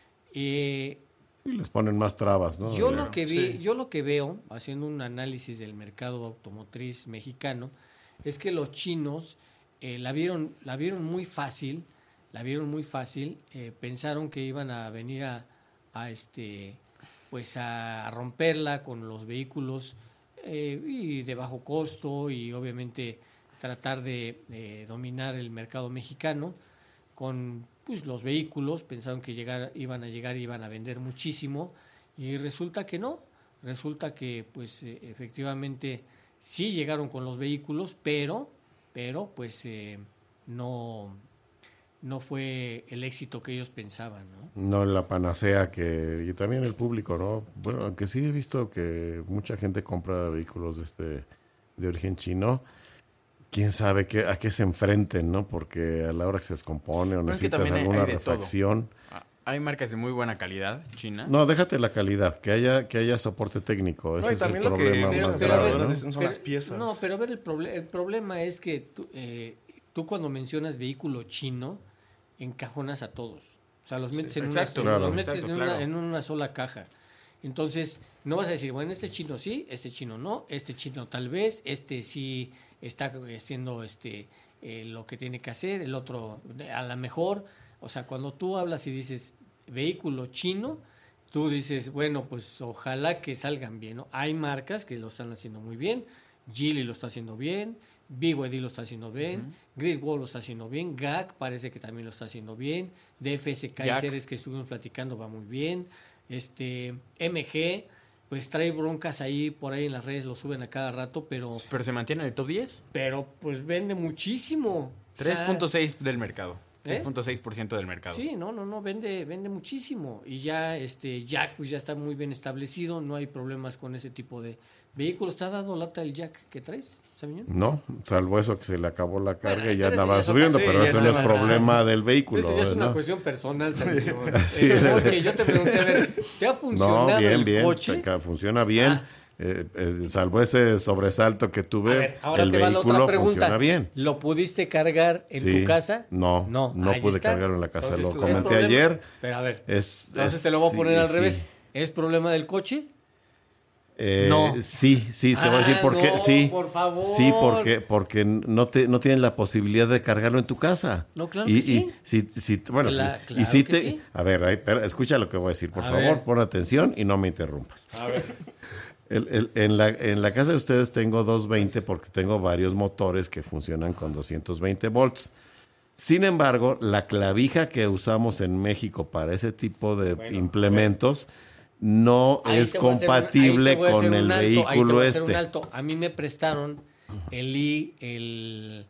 Eh, Y les ponen más trabas, ¿no? yo O sea, lo que vi, sí. yo lo que veo, haciendo un análisis del mercado automotriz mexicano, es que los chinos eh, la vieron, la vieron muy fácil, la vieron muy fácil, eh, pensaron que iban a venir a, a este, pues a romperla con los vehículos eh, y de bajo costo y obviamente tratar de, de dominar el mercado mexicano con pues los vehículos, pensaron que llegar, iban a llegar y iban a vender muchísimo y resulta que no, resulta que pues eh, efectivamente sí llegaron con los vehículos, pero, pero pues eh, no, no fue el éxito que ellos pensaban, ¿no? No la panacea que... Y también el público, ¿no? Bueno, aunque sí he visto que mucha gente compra vehículos de este de origen chino, quién sabe qué, a qué se enfrenten, ¿no? Porque a la hora que se descompone o Bueno, es que necesitas también hay- alguna hay de todo. refacción. Ah, Hay marcas de muy buena calidad, China. No, déjate la calidad, que haya, que haya soporte técnico. Ese No, y es el también lo que problema viene más siendo grave, ahora ¿no? es- son las piezas. No, pero a ver, el, proble- el problema es que tú, eh, tú cuando mencionas vehículo chino, encajonas a todos. O sea, los metes, Sí, en, exacto, una, claro. los metes Exacto, en, una, claro. en una sola caja. Entonces, no vas a decir, bueno, este chino sí, este chino no, este chino tal vez, este sí está haciendo este, eh, lo que tiene que hacer, el otro a lo mejor. O sea, cuando tú hablas y dices vehículo chino, tú dices, bueno, pues ojalá que salgan bien, ¿no? Hay marcas que lo están haciendo muy bien, Geely lo está haciendo bien, B Y D lo está haciendo bien, uh-huh. Great Wall lo está haciendo bien, G A C parece que también lo está haciendo bien, D F S Kaiseres que estuvimos platicando va muy bien, este M G pues trae broncas ahí, por ahí en las redes lo suben a cada rato, pero... ¿Pero se mantiene en el top diez? Pero pues vende muchísimo. tres punto seis del mercado. ¿Eh? tres punto seis por ciento del mercado. Sí, no, no, no, vende, vende muchísimo. Y ya este Jack pues ya está muy bien establecido, no hay problemas con ese tipo de vehículos. ¿Te ha dado lata el Jack que traes, Sabiñón? No, salvo eso que se le acabó la carga Bueno, y ya pero andaba ese ya es subiendo, otra- pero sí, eso ya no es es otra- problema del vehículo. Esa ya es una ¿no? cuestión personal, Sabiñón. Sí. El coche, yo te pregunté, a ver, ¿te ha funcionado No, bien, el bien, coche? acá funciona bien. Ah. Eh, eh, salvo ese sobresalto que tuve, A ver, ahora el te va la vehículo otra pregunta. funciona bien. ¿Lo pudiste cargar en Sí. tu casa? No, No, no ahí pude está. cargarlo en la casa. Entonces, Lo ¿es comenté problema? ayer. Pero a ver, Es, entonces es- te lo voy a poner sí, al sí. revés. ¿Es problema del coche? Eh, No. Sí, sí, te voy a decir Ah, por qué. no, Sí, por favor. sí, porque, porque no te, no tienes la posibilidad de cargarlo en tu casa. No, claro y, que sí. Y, si, si, bueno, Cla- sí, claro y si que te, sí. a ver, ahí, pero escucha lo que voy a decir, por A favor, ver. pon atención y no me interrumpas. A ver. El- el- en, la, en la casa de ustedes tengo doscientos veinte porque tengo varios motores que funcionan con doscientos veinte volts. Sin embargo, la clavija que usamos en México para ese tipo de Bueno, implementos no Ahí es te voy a hacer un- compatible ahí te voy a hacer con el un alto, ahí te vehículo voy a hacer un este. alto. A mí me prestaron el I, el,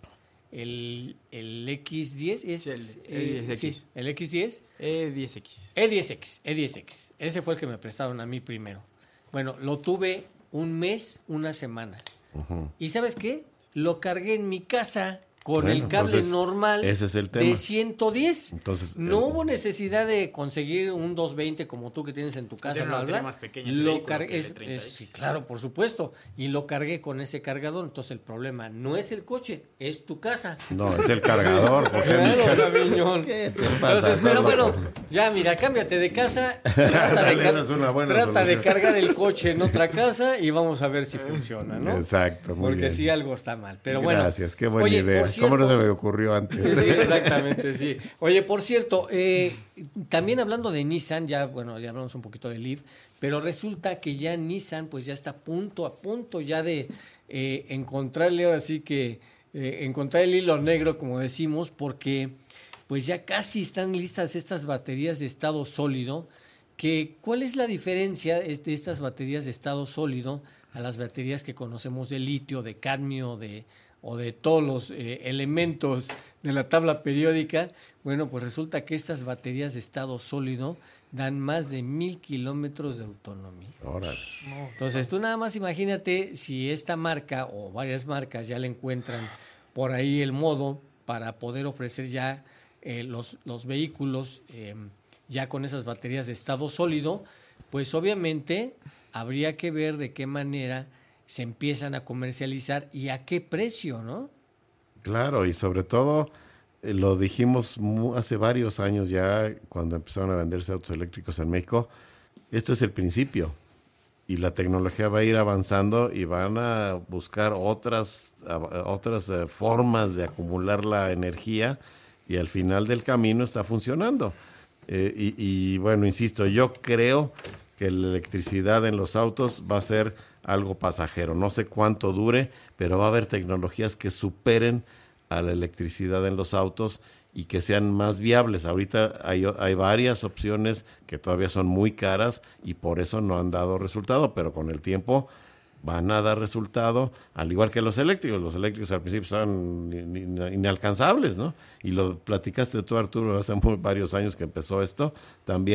el, el X diez, es, Sí, el eh, E diez X. sí, el X diez. E diez X. E diez X, E diez X. Ese fue el que me prestaron a mí primero. Bueno, lo tuve un mes, una semana. Ujú. ¿Y sabes qué? Lo cargué en mi casa con Bueno, el cable entonces, normal ese es el de tema. ciento diez. Entonces, no eh, hubo necesidad de conseguir un doscientos veinte como tú que tienes en tu casa. Tiene una bla, bla. batería más pequeña ese Lo vehículo cargué, que el es- treinta es- X. sí, claro, por supuesto. Y lo cargué con ese cargador. Entonces el problema no es el coche, es tu casa. No, es el cargador. Porque en mi Claro, casa- Sabiñón. ¿Qué te pasa? Entonces, pero Estás bueno, loco. ya mira, cámbiate de casa, trata, de, Esa es una buena trata de solución. cargar el coche en otra casa y vamos a ver si funciona, ¿no? Exacto, muy Porque bien. sí algo está mal. Pero bueno. Gracias, qué buena Oye, idea. por ¿Cómo no se cierto- me ocurrió antes? Sí, exactamente, sí. Oye, por cierto, eh, también hablando de Nissan, ya, bueno, ya hablamos un poquito de Leaf, pero resulta que ya Nissan, pues ya está a punto, a punto ya de eh, encontrarle, ahora sí que, eh, encontrar el hilo negro, como decimos, porque pues ya casi están listas estas baterías de estado sólido, que ¿cuál es la diferencia de estas baterías de estado sólido a las baterías que conocemos de litio, de cadmio, de o de todos los eh, elementos de la tabla periódica? Bueno, pues resulta que estas baterías de estado sólido dan más de mil kilómetros de autonomía. Órale. Entonces, tú nada más imagínate si esta marca o varias marcas ya le encuentran por ahí el modo para poder ofrecer ya eh, los, los vehículos eh, ya con esas baterías de estado sólido, pues obviamente habría que ver de qué manera se empiezan a comercializar y a qué precio, ¿no? Claro, y sobre todo, eh, lo dijimos mu- hace varios años ya, cuando empezaron a venderse autos eléctricos en México, esto es el principio. Y la tecnología va a ir avanzando y van a buscar otras, a- otras eh, formas de acumular la energía y al final del camino está funcionando. Eh, y, y bueno, insisto, yo creo que la electricidad en los autos va a ser algo pasajero. No sé cuánto dure, pero va a haber tecnologías que superen a la electricidad en los autos y que sean más viables. Ahorita hay, hay varias opciones que todavía son muy caras y por eso no han dado resultado, pero con el tiempo van a dar resultado, al igual que los eléctricos. Los eléctricos al principio son in- in- inalcanzables, ¿no? Y lo platicaste tú, Arturo, hace muy, varios años que empezó esto. También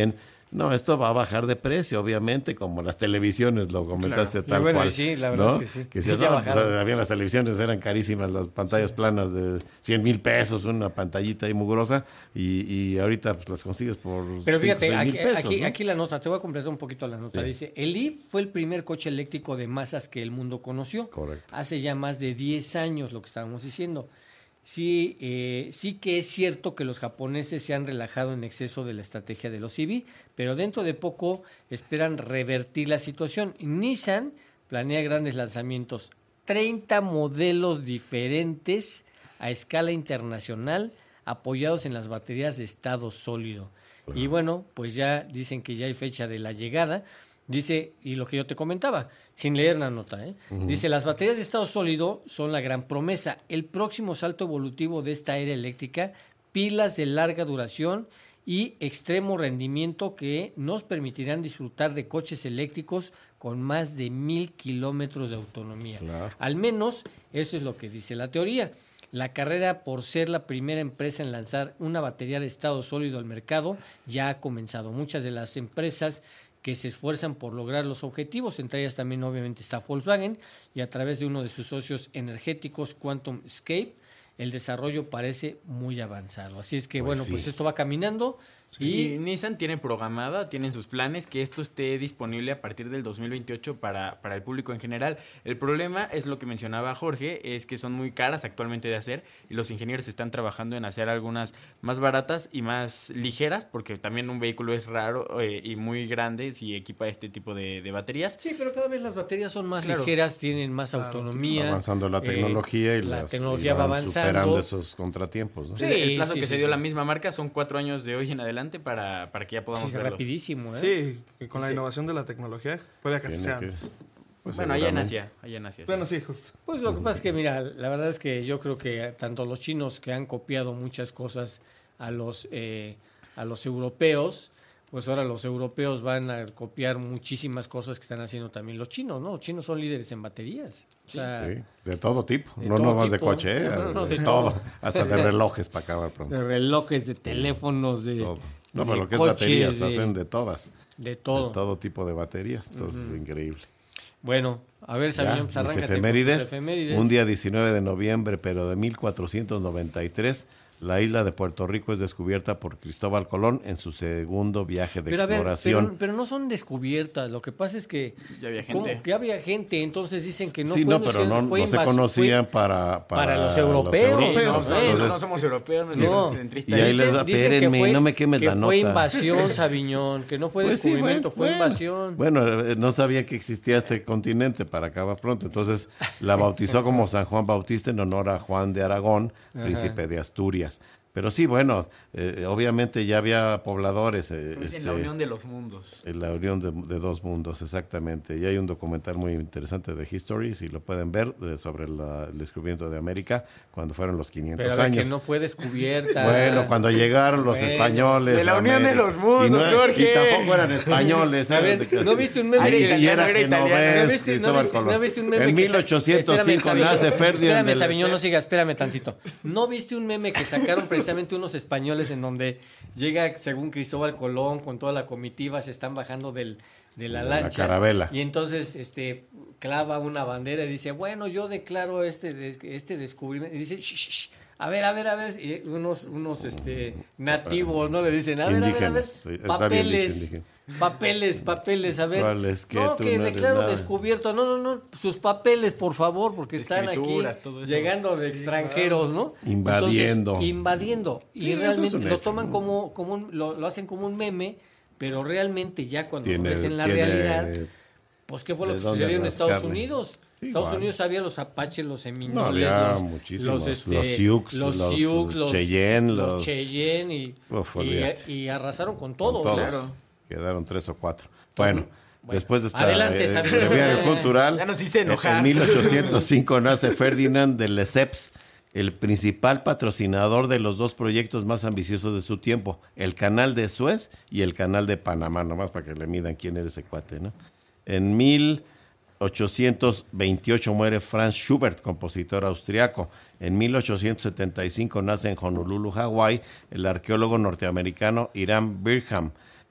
No, esto va a bajar de precio, obviamente, como las televisiones, lo comentaste Claro. tal Y bueno, cual. sí, la verdad ¿no? es que sí. Que Sí, si, ya no, pues, bajaron. habían las televisiones, eran carísimas, las pantallas planas de cien mil pesos, una pantallita ahí mugrosa, y, y ahorita pues, las consigues por Pero cinco, fíjate, seis aquí, mil pesos, aquí, ¿no? aquí la nota, te voy a completar un poquito la nota. Sí. Dice, el Leaf fue el primer coche eléctrico de masas que el mundo conoció. Correcto. Hace ya más de diez años, lo que estábamos diciendo. Sí, eh, sí que es cierto que los japoneses se han relajado en exceso de la estrategia de los E V, pero dentro de poco esperan revertir la situación. Nissan planea grandes lanzamientos, treinta modelos diferentes a escala internacional apoyados en las baterías de estado sólido. Y bueno, pues ya dicen que ya hay fecha de la llegada. Dice, y lo que yo te comentaba, sin leer la nota, ¿eh? Ujú. Dice, las baterías de estado sólido son la gran promesa. El próximo salto evolutivo de esta era eléctrica, pilas de larga duración y extremo rendimiento que nos permitirán disfrutar de coches eléctricos con más de mil kilómetros de autonomía. Claro. Al menos eso es lo que dice la teoría. La carrera por ser la primera empresa en lanzar una batería de estado sólido al mercado ya ha comenzado. Muchas de las empresas que se esfuerzan por lograr los objetivos, entre ellas también obviamente está Volkswagen, y a través de uno de sus socios energéticos, Quantum Escape, el desarrollo parece muy avanzado. Así es que, Pues bueno, sí. pues esto va caminando. Y Y Nissan tiene programada, tienen sus planes que esto esté disponible a partir del dos mil veintiocho para, para el público en general. El problema es lo que mencionaba Jorge, es que son muy caras actualmente de hacer y los ingenieros están trabajando en hacer algunas más baratas y más ligeras, porque también un vehículo es raro eh, y muy grande si equipa este tipo de, de baterías. sí, pero cada vez las baterías son más Claro. ligeras, tienen más autonomía. Va avanzando la eh, tecnología y la las, tecnología y va van superando avanzando. esos contratiempos, ¿no? Sí, el plazo sí, que sí, se dio sí. la misma marca son cuatro años de hoy en adelante para, para que ya podamos Sí, verlos. rapidísimo, ¿eh? Sí, y con la Sí. innovación de la tecnología puede que Tiene sea que- antes. pues, Bueno, allá en seguramente. Asia, allá en Asia. sí. Bueno, sí, justo. Pues lo que pasa es que, mira, la verdad es que yo creo que tanto los chinos que han copiado muchas cosas a los, eh, a los europeos, pues ahora los europeos van a copiar muchísimas cosas que están haciendo también los chinos, ¿no? Los chinos son líderes en baterías. O sea, Sí, de todo tipo, de no todo nomás de tipo. coche, ¿eh? No, no, no, de, de todo, todo. hasta de relojes para acabar pronto. de relojes, de teléfonos, de, Todo. No, de pero lo que coches, es baterías, de- hacen de todas, de todo. de todo tipo de baterías, entonces es increíble. Bueno, a ver, Ya, Sabiñón, pues mis arráncate con efemérides, tus efemérides. un día diecinueve de noviembre, pero de mil cuatrocientos noventa y tres, la isla de Puerto Rico es descubierta por Cristóbal Colón en su segundo viaje de Pero a ver, exploración. pero, pero no son descubiertas. Lo que pasa es que Ya había ¿cómo? gente. Que había gente, entonces dicen que no sí, fue no, pero no, fue no se invas- conocían fue- para, para, para los europeos, Sí, no, no, no, Entonces- no somos europeos, no, No. somos centristas. Y ahí les Dicen- va, dicen que espérenme, fue- no me quemes que la fue nota. invasión, Sabiñón, que no fue Pues sí, descubrimiento, bueno, fue bueno. invasión. Bueno, eh, no sabía que existía este continente para acabar pronto. Entonces la bautizó como San Juan Bautista en honor a Juan de Aragón, príncipe de Asturias. Pero sí, bueno, eh, obviamente ya había pobladores. eh, Es este, en la unión de los mundos. en la unión de, de dos mundos, exactamente. Y hay un documental muy interesante de History, si lo pueden ver, de- sobre la- el descubrimiento de América cuando fueron los quinientos Pero a ver, años. que no fue descubierta. Bueno, cuando llegaron los Bueno, españoles. de la a unión de América. los mundos, y no, Jorge. Y tampoco eran españoles. A eran ver, de- ¿no viste un meme Y- que- y era era italiano? genovés, ¿No viste, no Cristóbal viste- Colón. no viste un meme En que sa- mil ochocientos cinco Espérame, nace Sabiñón, Ferdinand Espérame, de Sabiñón, no Lesseps. sigas, espérame tantito. ¿No viste un meme que sacaron precisamente unos españoles en donde llega, según Cristóbal Colón, con toda la comitiva, se están bajando del, de la De la lancha? carabela. Y entonces este clava una bandera y dice, bueno, yo declaro este, des- este descubrimiento. Y dice, shh, shh, shh. A ver, a ver, a ver, y unos, unos este, nativos, ¿no? Le dicen, a ver, a ver, a ver, Indígenas, sí, está bien dicho, papeles, indígena. papeles, papeles, a ver. ¿Cuáles? ¿Qué? No, Tú que no eres declaro nada. descubierto. No, no, no, sus papeles, por favor, porque están aquí Escrituras, todo eso. llegando de extranjeros, ¿no? Invadiendo. Entonces, invadiendo. Sí, Y eso realmente es un lo hecho. toman como, como un, lo, lo hacen como un meme, pero realmente ya cuando lo Tiene- ves en la tiene- realidad, pues ¿qué fue lo de que dónde sucedió en Estados rascarle. Unidos? Sí, Estados igual. Unidos había los apaches, los No, seminoles, había los, muchísimos. los, Los este, Sioux, los Sioux, los Cheyenne, los los- Cheyenne y, Uf, y, olvídate. y arrasaron con Con todos. todos. Claro. Quedaron tres o cuatro. Bueno, bueno, después de esta adelante, eh, Sabiñón. breviario cultural, Ya nos hice enojar. en mil ochocientos cinco nace Ferdinand de Lesseps, el principal patrocinador de los dos proyectos más ambiciosos de su tiempo, el Canal de Suez y el Canal de Panamá, nomás para que le midan quién era ese cuate, ¿no? En mil ochocientos veintiocho muere Franz Schubert, compositor austriaco. En mil ochocientos setenta y cinco nace en Honolulu, Hawái, el arqueólogo norteamericano Hiram Bingham.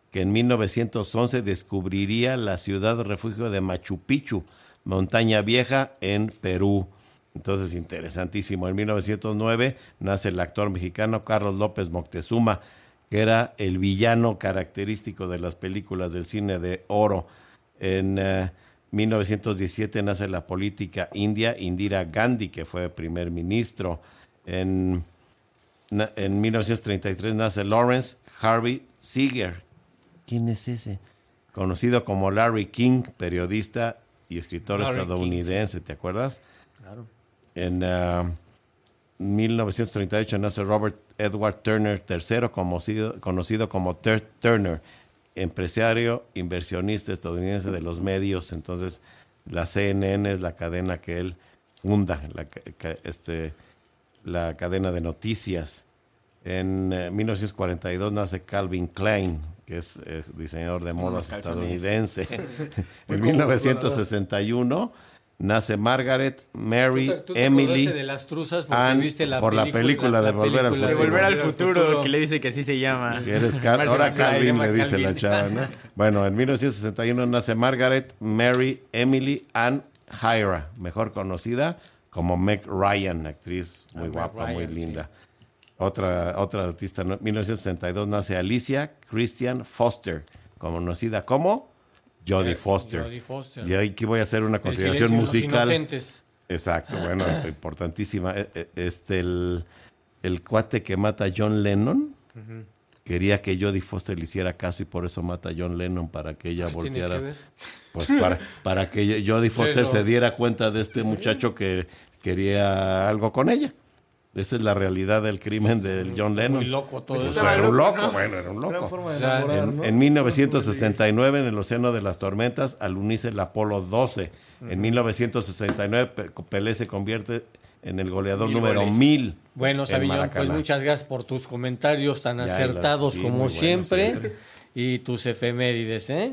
que en mil novecientos once descubriría la ciudad refugio de Machu Picchu, Montaña Vieja, en Perú. Entonces, interesantísimo. En mil novecientos nueve nace el actor mexicano Carlos López Moctezuma, que era el villano característico de las películas del cine de oro. En uh, mil novecientos diecisiete nace la política india Indira Gandhi, que fue primer ministro. En, na, en mil novecientos treinta y tres nace Lawrence Harvey Seeger. ¿Quién es ese? Conocido como Larry King, periodista y escritor Larry estadounidense, King. ¿Te acuerdas? Claro. En uh, mil novecientos treinta y ocho nace Robert Edward Turner tercero, conocido, conocido como Ted Turner, empresario, inversionista estadounidense de los medios. Entonces, la C N N es la cadena que él funda, la, este, la cadena de noticias. En eh, mil novecientos cuarenta y dos nace Calvin Klein, que es, es diseñador de Son modas estadounidense. En Muy mil novecientos cómodo, sesenta y uno nace Margaret Mary ¿Tú te, tú te Emily acordaste de las truzas porque Ann, viste la por la película de Volver al De Futuro. Volver al Futuro, que le dice que así se llama. Que eres Cal- Martin ahora McFly, Calvin se llama le dice Calvin. la chava, ¿no? Bueno, en mil novecientos sesenta y uno nace Margaret Mary Emily Ann Hyra, mejor conocida como Meg Ryan, actriz muy Ah, guapa, Meg muy Ryan, linda. Otra, otra artista, en mil novecientos sesenta y dos nace Alicia Christian Foster, conocida como Jodie Foster. Jodie Foster. Y aquí voy a hacer una El consideración silencio de los musical. inocentes. Exacto, bueno, importantísima. E- e- Este, el, el cuate que mata a John Lennon Ujú. quería que Jodie Foster le hiciera caso y por eso mata a John Lennon, para que ella ¿Qué tiene volteara. que ver? Pues para, para que Jodie Foster Pero- se diera cuenta de este muchacho que quería algo con ella. Esa es la realidad del crimen de John Lennon. Muy loco todo Pues eso. era un loco, ¿no? bueno, era un Gran loco. forma de O sea, enamorar, En, ¿no? en mil novecientos sesenta y nueve, en el Océano de las Tormentas, al unirse el Apolo doce. En mil novecientos sesenta y nueve, Pe- Pelé se convierte en el goleador Mil número goles. mil. Bueno, en Sabiñón, Maracaná. pues muchas gracias por tus comentarios tan Ya, acertados sí, como muy bueno, siempre. siempre. Y tus efemérides, ¿eh?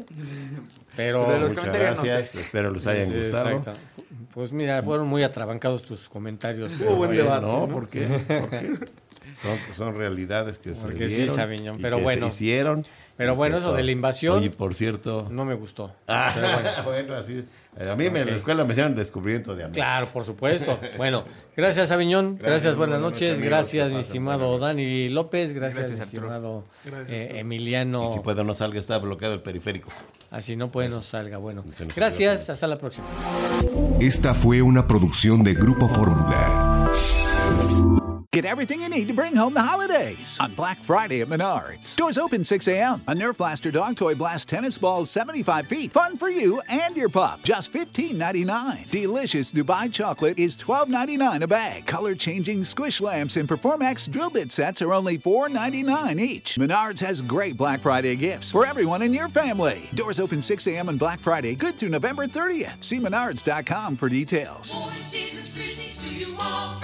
Pero, Pero los Muchas comentarios no gracias, sé. espero les hayan Sí, gustado. exacto. Pues mira, fueron muy atrabancados tus comentarios. Hubo buen Oye, debate, no, ¿no? ¿por qué? ¿Por qué? Son, son realidades que Porque se sí, dieron Sabiñón, y pero que bueno. se hicieron. Pero y bueno, que eso todo. de la invasión- Oye, por cierto. No me gustó. Ah, Pero bueno. bueno, así. eh, A mí me, en la escuela me hicieron el descubrimiento de amigos. Claro, por supuesto. Bueno, gracias, Aviñón. Gracias, Gracias, buenas buenas noches. noches, amigos. Gracias, Que mi pasen estimado buena Dani López. Gracias, Gracias, mi Arturo. estimado Gracias, eh, Arturo. Emiliano. Y si puede no salga, está bloqueado el periférico. Así no puede, no salga. Bueno, Se nos gracias. olvidó. Hasta la próxima. Esta fue una producción de Grupo Fórmula. Get everything you need to bring home the holidays on Black Friday at Menards. Doors open six a.m. A Nerf Blaster Dog Toy Blast tennis ball seventy-five feet. Fun for you and your pup. Just fifteen ninety-nine. Delicious Dubai chocolate is twelve ninety-nine a bag. Color-changing squish lamps and Performax drill bit sets are only four ninety-nine each. Menards has great Black Friday gifts for everyone in your family. Doors open six a.m. on Black Friday, good through November thirtieth. See menards dot com for details. Season's greetings to you all.